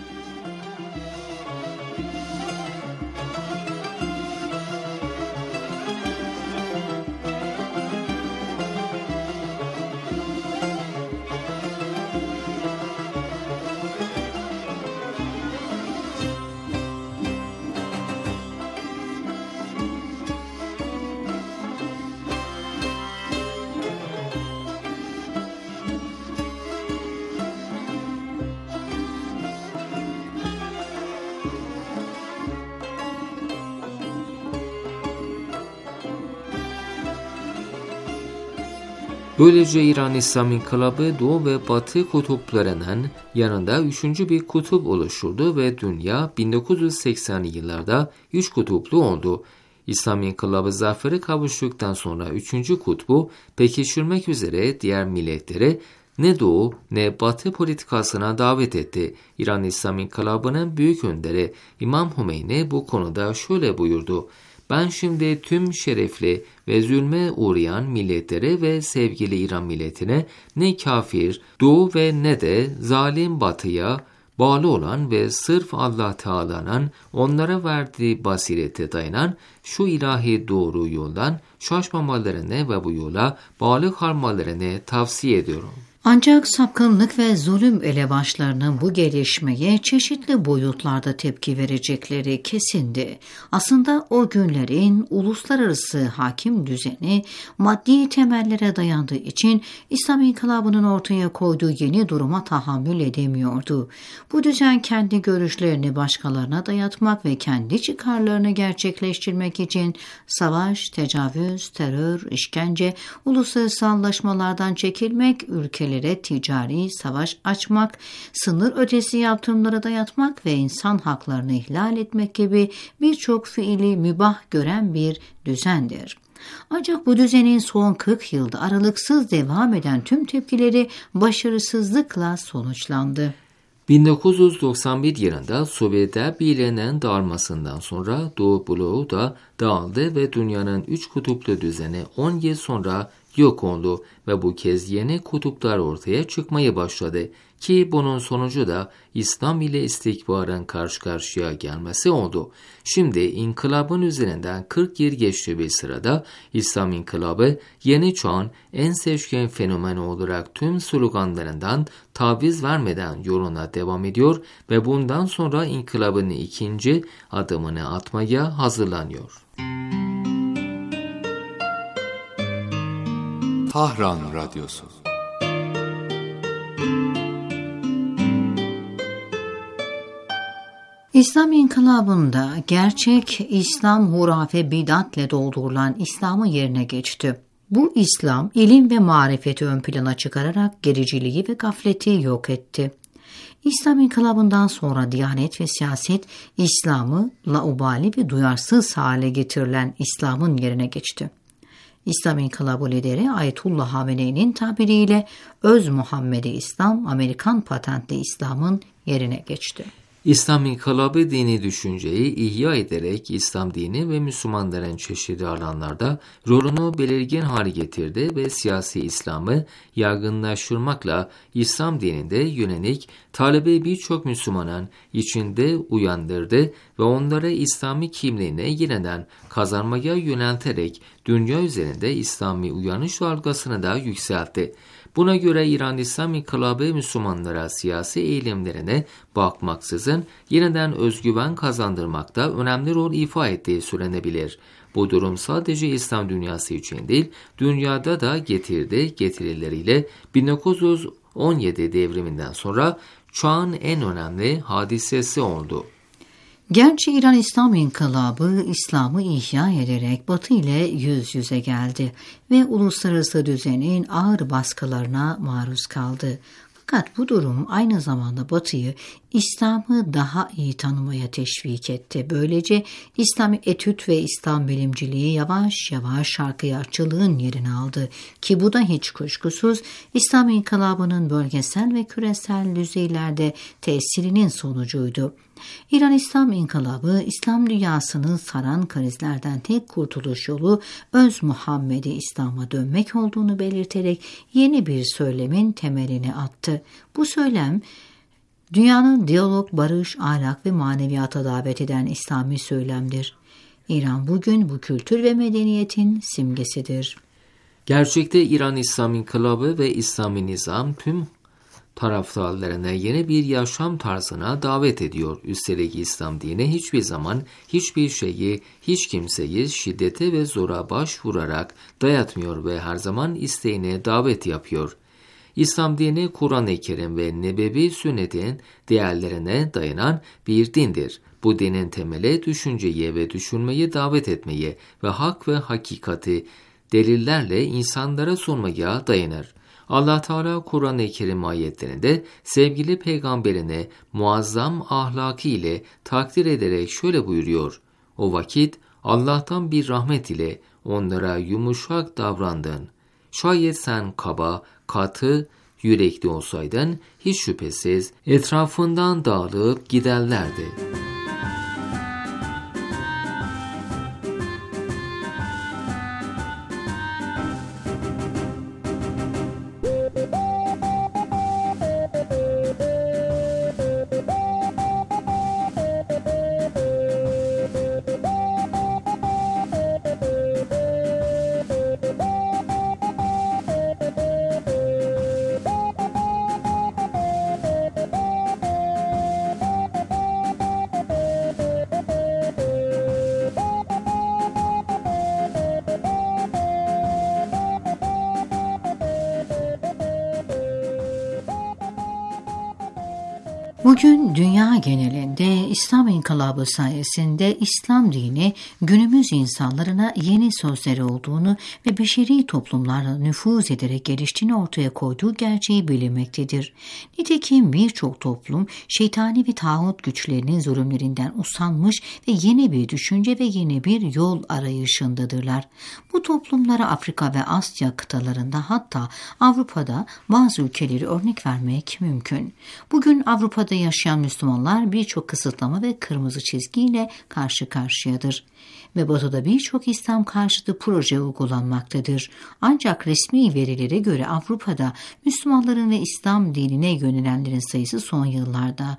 Böylece İran İslam İnkılabı Doğu ve Batı kutuplarının yanında üçüncü bir kutup oluşturdu ve dünya 1980'li yıllarda 3 kutuplu oldu. İslam İnkılabı zafere kavuştuktan sonra üçüncü kutbu pekiştirmek üzere diğer milletleri ne Doğu ne Batı politikasına davet etti. İran İslam İnkılabı'nın büyük önderi İmam Hümeyni bu konuda şöyle buyurdu: "Ben şimdi tüm şerefli ve zulme uğrayan milletlere ve sevgili İran milletine ne kafir, Doğu ve ne de zalim Batı'ya bağlı olan ve sırf Allah Teala'nın onlara verdiği basirete dayanan şu ilahi doğru yoldan şaşmamalarını ve bu yola bağlı kalmalarını tavsiye ediyorum." Ancak sapkınlık ve zulüm elebaşlarının bu gelişmeye çeşitli boyutlarda tepki verecekleri kesindi. Aslında o günlerin uluslararası hakim düzeni maddi temellere dayandığı için İslam İnkılabı'nın ortaya koyduğu yeni duruma tahammül edemiyordu. Bu düzen kendi görüşlerini başkalarına dayatmak ve kendi çıkarlarını gerçekleştirmek için savaş, tecavüz, terör, işkence, uluslararası anlaşmalardan çekilmek, ülkelere ticari savaş açmak, sınır ötesi yaptırımlara dayatmak ve insan haklarını ihlal etmek gibi birçok fiili mübah gören bir düzendir. Ancak bu düzenin son 40 yılda aralıksız devam eden tüm tepkileri başarısızlıkla sonuçlandı. 1991 yılında Sovyetler Birliği'nin dağılmasından sonra Doğu bloğu da dağıldı ve dünyanın 3 kutuplu düzeni 10 yıl sonra yok oldu ve bu kez yeni kutuplar ortaya çıkmaya başladı ki bunun sonucu da İslam ile istikbarın karşı karşıya gelmesi oldu. Şimdi inkılabın üzerinden 40 yıl geçtiği bir sırada İslam İnkılabı yeni çağın en seçkin fenomeni olarak tüm sloganlarından taviz vermeden yoluna devam ediyor ve bundan sonra inkılabın ikinci adımını atmaya hazırlanıyor. Tahran Radyosu. İslam İnkılabı'nda gerçek İslam hurafe bidatle doldurulan İslam'ı yerine geçti. Bu İslam ilim ve marifeti ön plana çıkararak gericiliği ve gafleti yok etti. İslam İnkılabı'ndan sonra Diyanet ve siyaset İslam'ı laubali ve duyarsız hale getirilen İslam'ın yerine geçti. İslam İnkılabı lideri Ayetullah Hamene'nin tabiriyle öz Muhammedi İslam, Amerikan patentli İslam'ın yerine geçti. İslam İnkılabı dini düşünceyi ihya ederek İslam dini ve Müslümanların çeşitli alanlarda rolünü belirgin hale getirdi ve siyasi İslam'ı yaygınlaştırmakla İslam dininde yönelik talebi birçok Müslümanın içinde uyandırdı ve onları İslami kimliğine yeniden kazanmaya yönelterek dünya üzerinde İslami uyanış dalgasını da yükseltti. Buna göre İran İslam İnkılabı Müslümanlara siyasi eğilimlerine bakmaksızın yeniden özgüven kazandırmakta önemli rol ifa ettiği söylenebilir. Bu durum sadece İslam dünyası için değil, dünyada da getirileriyle 1917 devriminden sonra çağın en önemli hadisesi oldu. Gerçi İran İslam İnkılabı İslam'ı ihya ederek Batı ile yüz yüze geldi ve uluslararası düzenin ağır baskılarına maruz kaldı. Fakat bu durum aynı zamanda Batı'yı İslam'ı daha iyi tanımaya teşvik etti. Böylece İslami etüt ve İslam bilimciliği yavaş yavaş şarkıyatçılığın yerini aldı ki bu da hiç kuşkusuz İslam İnkılabı'nın bölgesel ve küresel düzeylerde tesirinin sonucuydu. İran İslam İnkılabı, İslam dünyasını saran krizlerden tek kurtuluş yolu öz Muhammed'i İslam'a dönmek olduğunu belirterek yeni bir söylemin temelini attı. Bu söylem, dünyanın diyalog, barış, ahlak ve maneviyata davet eden İslami söylemdir. İran bugün bu kültür ve medeniyetin simgesidir. Gerçekte İran İslam İnkılabı ve İslami nizam tüm taraftarlarına yeni bir yaşam tarzına davet ediyor. Üstelik İslam dini hiçbir zaman hiçbir şeyi, hiç kimseyi şiddete ve zora başvurarak dayatmıyor ve her zaman isteğine davet yapıyor. İslam dini Kur'an-ı Kerim ve Nebevi sünnetin değerlerine dayanan bir dindir. Bu dinin temeli düşünceye ve düşünmeye davet etmeye ve hak ve hakikati delillerle insanlara sunmaya dayanır. Allah Teala Kur'an-ı Kerim ayetlerinde sevgili peygamberine muazzam ahlakı ile takdir ederek şöyle buyuruyor. O vakit Allah'tan bir rahmet ile onlara yumuşak davrandın. Şayet sen kaba, katı, yürekli olsaydın hiç şüphesiz etrafından dağılıp giderlerdi. Bugün dünya genelinde İslam İnkılabı sayesinde İslam dini günümüz insanlarına yeni sözleri olduğunu ve beşeri toplumlarla nüfuz ederek geliştiğini ortaya koyduğu gerçeği bilinmektedir. Nitekim birçok toplum şeytani ve tağut güçlerinin zulümlerinden usanmış ve yeni bir düşünce ve yeni bir yol arayışındadırlar. Bu toplumlara Afrika ve Asya kıtalarında hatta Avrupa'da bazı ülkeleri örnek vermek mümkün. Bugün Avrupa'da yaşayan Müslümanlar birçok kısıtlama ve kırmızı çizgiyle karşı karşıyadır. Ve Batı'da birçok İslam karşıtı proje uygulanmaktadır. Ancak resmi verilere göre Avrupa'da Müslümanların ve İslam dinine yönelenlerin sayısı son yıllarda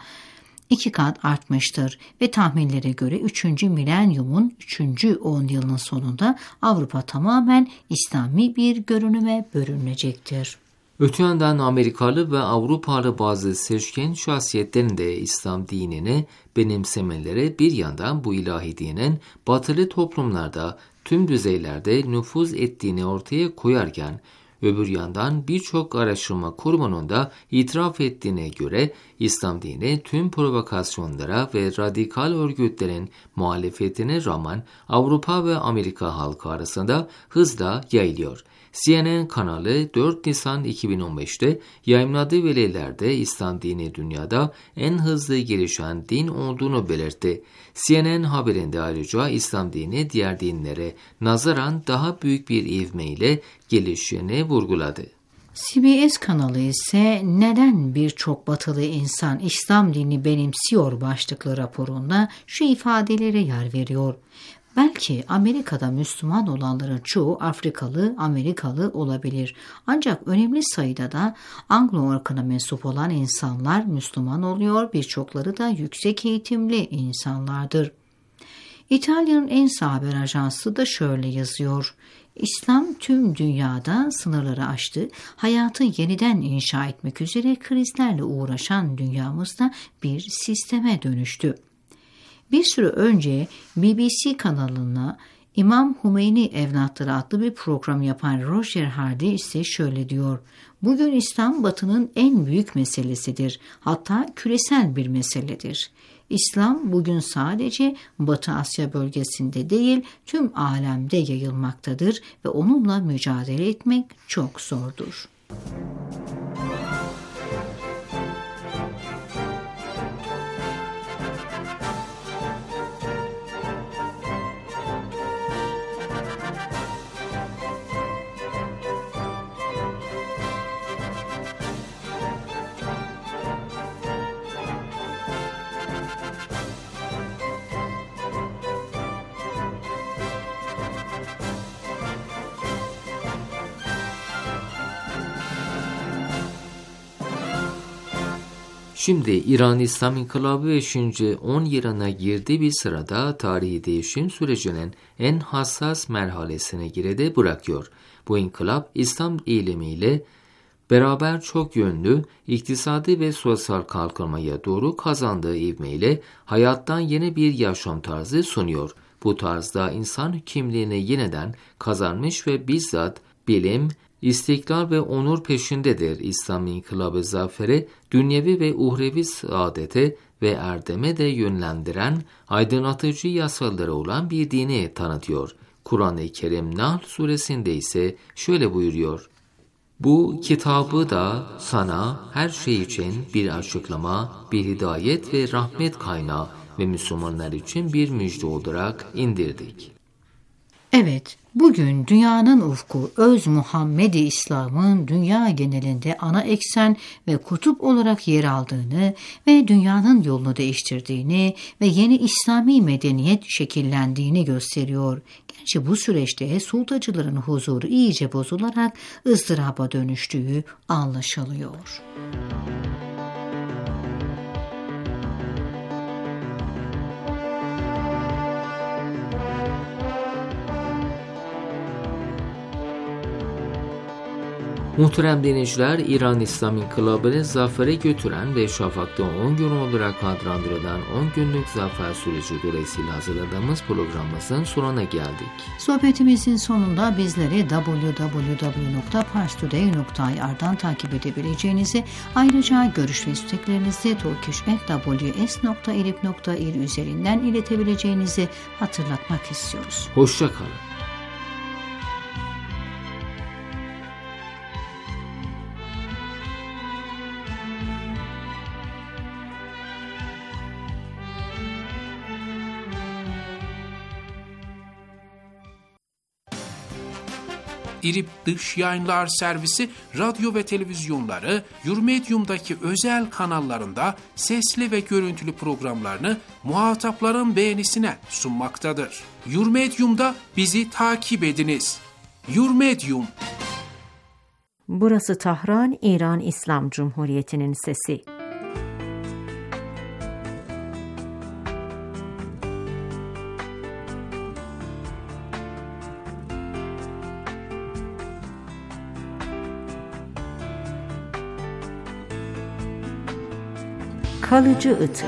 2 kat artmıştır ve tahminlere göre 3. milenyumun 3. 10 yılının sonunda Avrupa tamamen İslami bir görünüme bürünecektir. Öte yandan Amerikalı ve Avrupalı bazı seçkin şahsiyetlerin de İslam dinini benimsemeleri bir yandan bu ilahi dinin batılı toplumlarda tüm düzeylerde nüfuz ettiğini ortaya koyarken, öbür yandan birçok araştırma kurumunun da itiraf ettiğine göre İslam dini tüm provokasyonlara ve radikal örgütlerin muhalefetine rağmen Avrupa ve Amerika halkı arasında hızla yayılıyor. CNN kanalı 4 Nisan 2015'te yayımladığı verilerde İslam dini dünyada en hızlı gelişen din olduğunu belirtti. CNN haberinde ayrıca İslam dini diğer dinlere nazaran daha büyük bir ivmeyle gelişini vurguladı. CBS kanalı ise neden birçok batılı insan İslam dinini benimsiyor başlıklı raporunda şu ifadelere yer veriyor. Belki Amerika'da Müslüman olanların çoğu Afrikalı, Amerikalı olabilir. Ancak önemli sayıda da Anglo ırkına mensup olan insanlar Müslüman oluyor, birçokları da yüksek eğitimli insanlardır. İtalya'nın en sağ haber ajansı da şöyle yazıyor. İslam tüm dünyada sınırları aştı, hayatı yeniden inşa etmek üzere krizlerle uğraşan dünyamızda bir sisteme dönüştü. Bir süre önce BBC kanalına İmam Hümeyni Evlatları adlı bir program yapan Roger Hardy ise şöyle diyor. Bugün İslam Batı'nın en büyük meselesidir. Hatta küresel bir meseledir. İslam bugün sadece Batı Asya bölgesinde değil tüm alemde yayılmaktadır ve onunla mücadele etmek çok zordur. Şimdi İran İslam İnkılabı 5. 10 yılına girdiği bir sırada tarihi değişim sürecinin en hassas merhalesine geride bırakıyor. Bu inkılap İslam eğilimiyle beraber çok yönlü iktisadi ve sosyal kalkınmaya doğru kazandığı ivmeyle hayattan yeni bir yaşam tarzı sunuyor. Bu tarzda insan kimliğini yeniden kazanmış ve bizzat bilim, İstiklal ve onur peşindedir. İslam İnkılabı zaferi, dünyevi ve uhrevi saadete ve erdeme de yönlendiren aydınlatıcı yasaları olan bir dini tanıtıyor. Kur'an-ı Kerim Nahl suresinde ise şöyle buyuruyor. Bu kitabı da sana her şey için bir açıklama, bir hidayet ve rahmet kaynağı ve Müslümanlar için bir müjde olarak indirdik. Evet, bugün dünyanın ufku öz Muhammed-i İslam'ın dünya genelinde ana eksen ve kutup olarak yer aldığını ve dünyanın yolunu değiştirdiğini ve yeni İslami medeniyet şekillendiğini gösteriyor. Gerçi bu süreçte sultacıların huzuru iyice bozularak ızdıraba dönüştüğü anlaşılıyor. Muhterem dinleyiciler, İran İslam İnkılabı'nı zafere götüren ve Şafak'ta 10 gün olarak adlandırılan 10 günlük zafer süreci dolayısıyla hazırladığımız programımızın sonuna geldik. Sohbetimizin sonunda bizleri www.parstoday.ir'dan takip edebileceğinizi, ayrıca görüş ve isteklerinizi turkish@ws.irib.ir üzerinden iletebileceğinizi hatırlatmak istiyoruz. Hoşça kalın. İRİB Dış Yayınlar Servisi radyo ve televizyonları Yurmedium'daki özel kanallarında sesli ve görüntülü programlarını muhatapların beğenisine sunmaktadır. Yurmedium'da bizi takip ediniz. Yurmedium. Burası Tahran, İran İslam Cumhuriyeti'nin sesi. Kalıcı ıtır.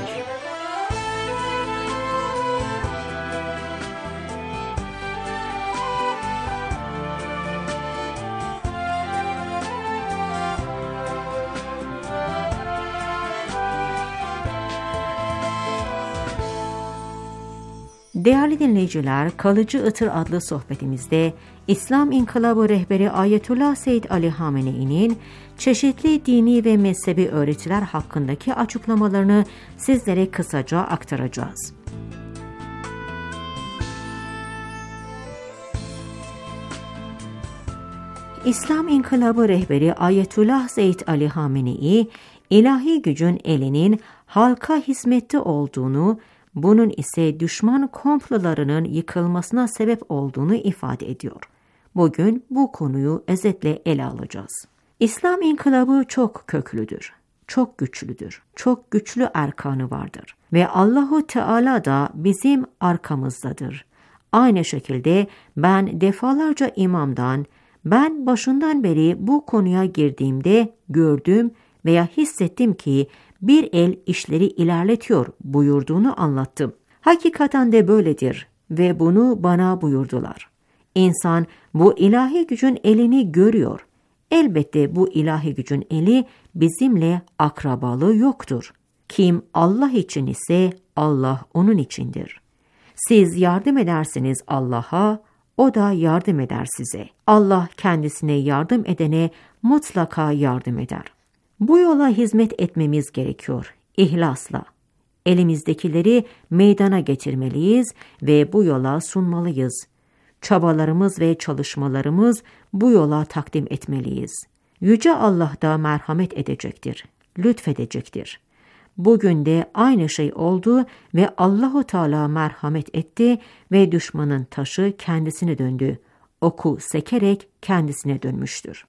Değerli dinleyiciler, Kalıcı Itır adlı sohbetimizde İslam İnkılabı rehberi Ayetullah Seyyid Ali Hamenei'nin çeşitli dini ve mezhebi öğretiler hakkındaki açıklamalarını sizlere kısaca aktaracağız. İslam İnkılabı rehberi Ayetullah Seyyid Ali Hamenei, ilahi gücün elinin halka hizmette olduğunu, bunun ise düşman komplolarının yıkılmasına sebep olduğunu ifade ediyor. Bugün bu konuyu özetle ele alacağız. İslam İnkılabı çok köklüdür, çok güçlüdür, çok güçlü erkanı vardır ve Allahu Teala da bizim arkamızdadır. Aynı şekilde ben defalarca imamdan, ben başından beri bu konuya girdiğimde gördüm veya hissettim ki bir el işleri ilerletiyor buyurduğunu anlattım. Hakikaten de böyledir ve bunu bana buyurdular. İnsan bu ilahi gücün elini görüyor. Elbette bu ilahi gücün eli bizimle akrabalığı yoktur. Kim Allah için ise Allah onun içindir. Siz yardım edersiniz Allah'a, o da yardım eder size. Allah kendisine yardım edene mutlaka yardım eder. Bu yola hizmet etmemiz gerekiyor, ihlasla. Elimizdekileri meydana getirmeliyiz ve bu yola sunmalıyız. Çabalarımız ve çalışmalarımız bu yola takdim etmeliyiz. Yüce Allah da merhamet edecektir, lütfedecektir. Bugün de aynı şey oldu ve Allahu Teala merhamet etti ve düşmanın taşı kendisine döndü. Oku sekerek kendisine dönmüştür.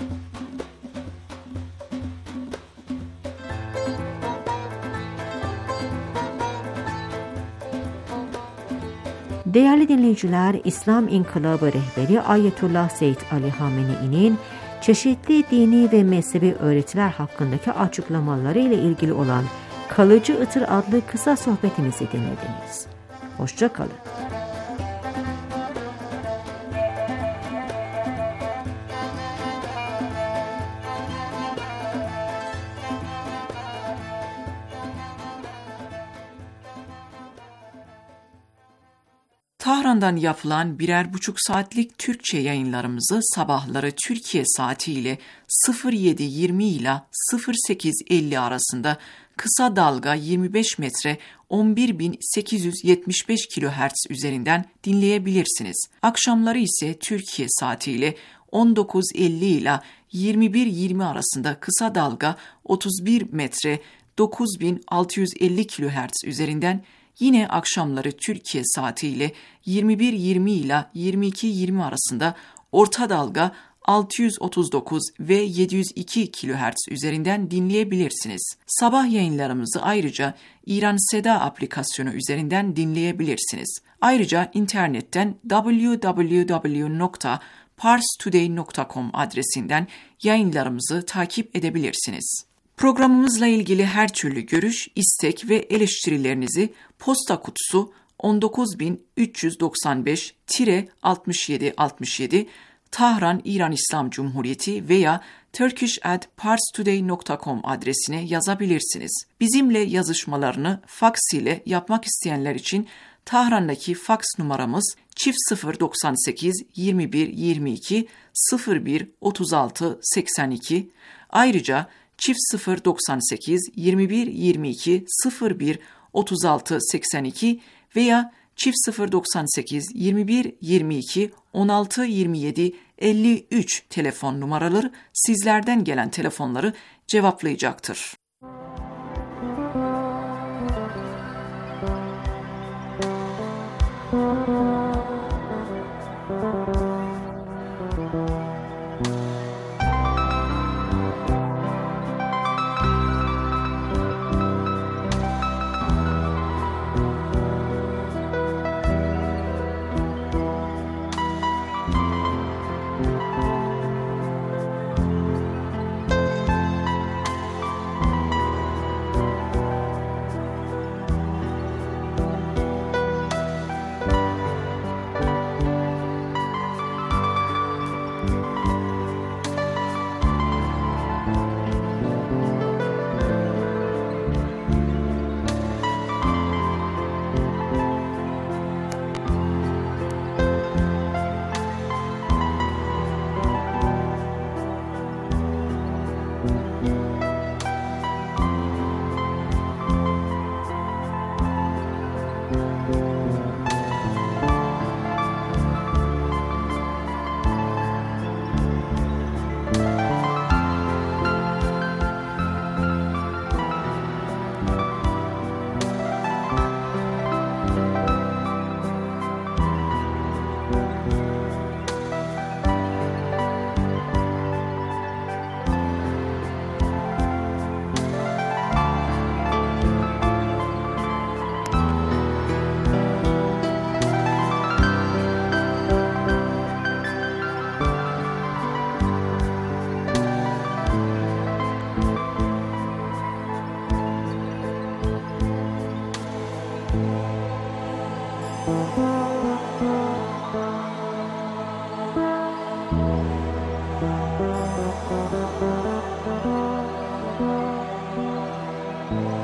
Değerli dinleyiciler, İslam İnkılabı rehberi Ayetullah Seyyid Ali Hamenei'nin çeşitli dini ve mezhebi öğretiler hakkındaki açıklamaları ile ilgili olan Kalıcı Itır adlı kısa sohbetimizi dinlediniz. Hoşça kalın. Tahran'dan yapılan 1,5 saatlik Türkçe yayınlarımızı sabahları Türkiye saatiyle 07:20 ile 08:50 arasında kısa dalga 25 metre 11.875 kHz üzerinden dinleyebilirsiniz. Akşamları ise Türkiye saatiyle 19:50 ile 21:20 arasında kısa dalga 31 metre 9.650 kHz üzerinden, yine akşamları Türkiye saatiyle 21:20 ile 22:20 arasında orta dalga 639 ve 702 kHz üzerinden dinleyebilirsiniz. Sabah yayınlarımızı ayrıca İran Seda aplikasyonu üzerinden dinleyebilirsiniz. Ayrıca internetten www.parstoday.com adresinden yayınlarımızı takip edebilirsiniz. Programımızla ilgili her türlü görüş, istek ve eleştirilerinizi posta kutusu 19395-6767 Tahran, İran İslam Cumhuriyeti veya turkish@parstoday.com adresine yazabilirsiniz. Bizimle yazışmalarını faks ile yapmak isteyenler için Tahran'daki faks numaramız +098 21 22 01 36 82. Ayrıca +098 21 22 01 36 82 veya +098 21 22 16 27 53 telefon numaraları sizlerden gelen telefonları cevaplayacaktır. olun.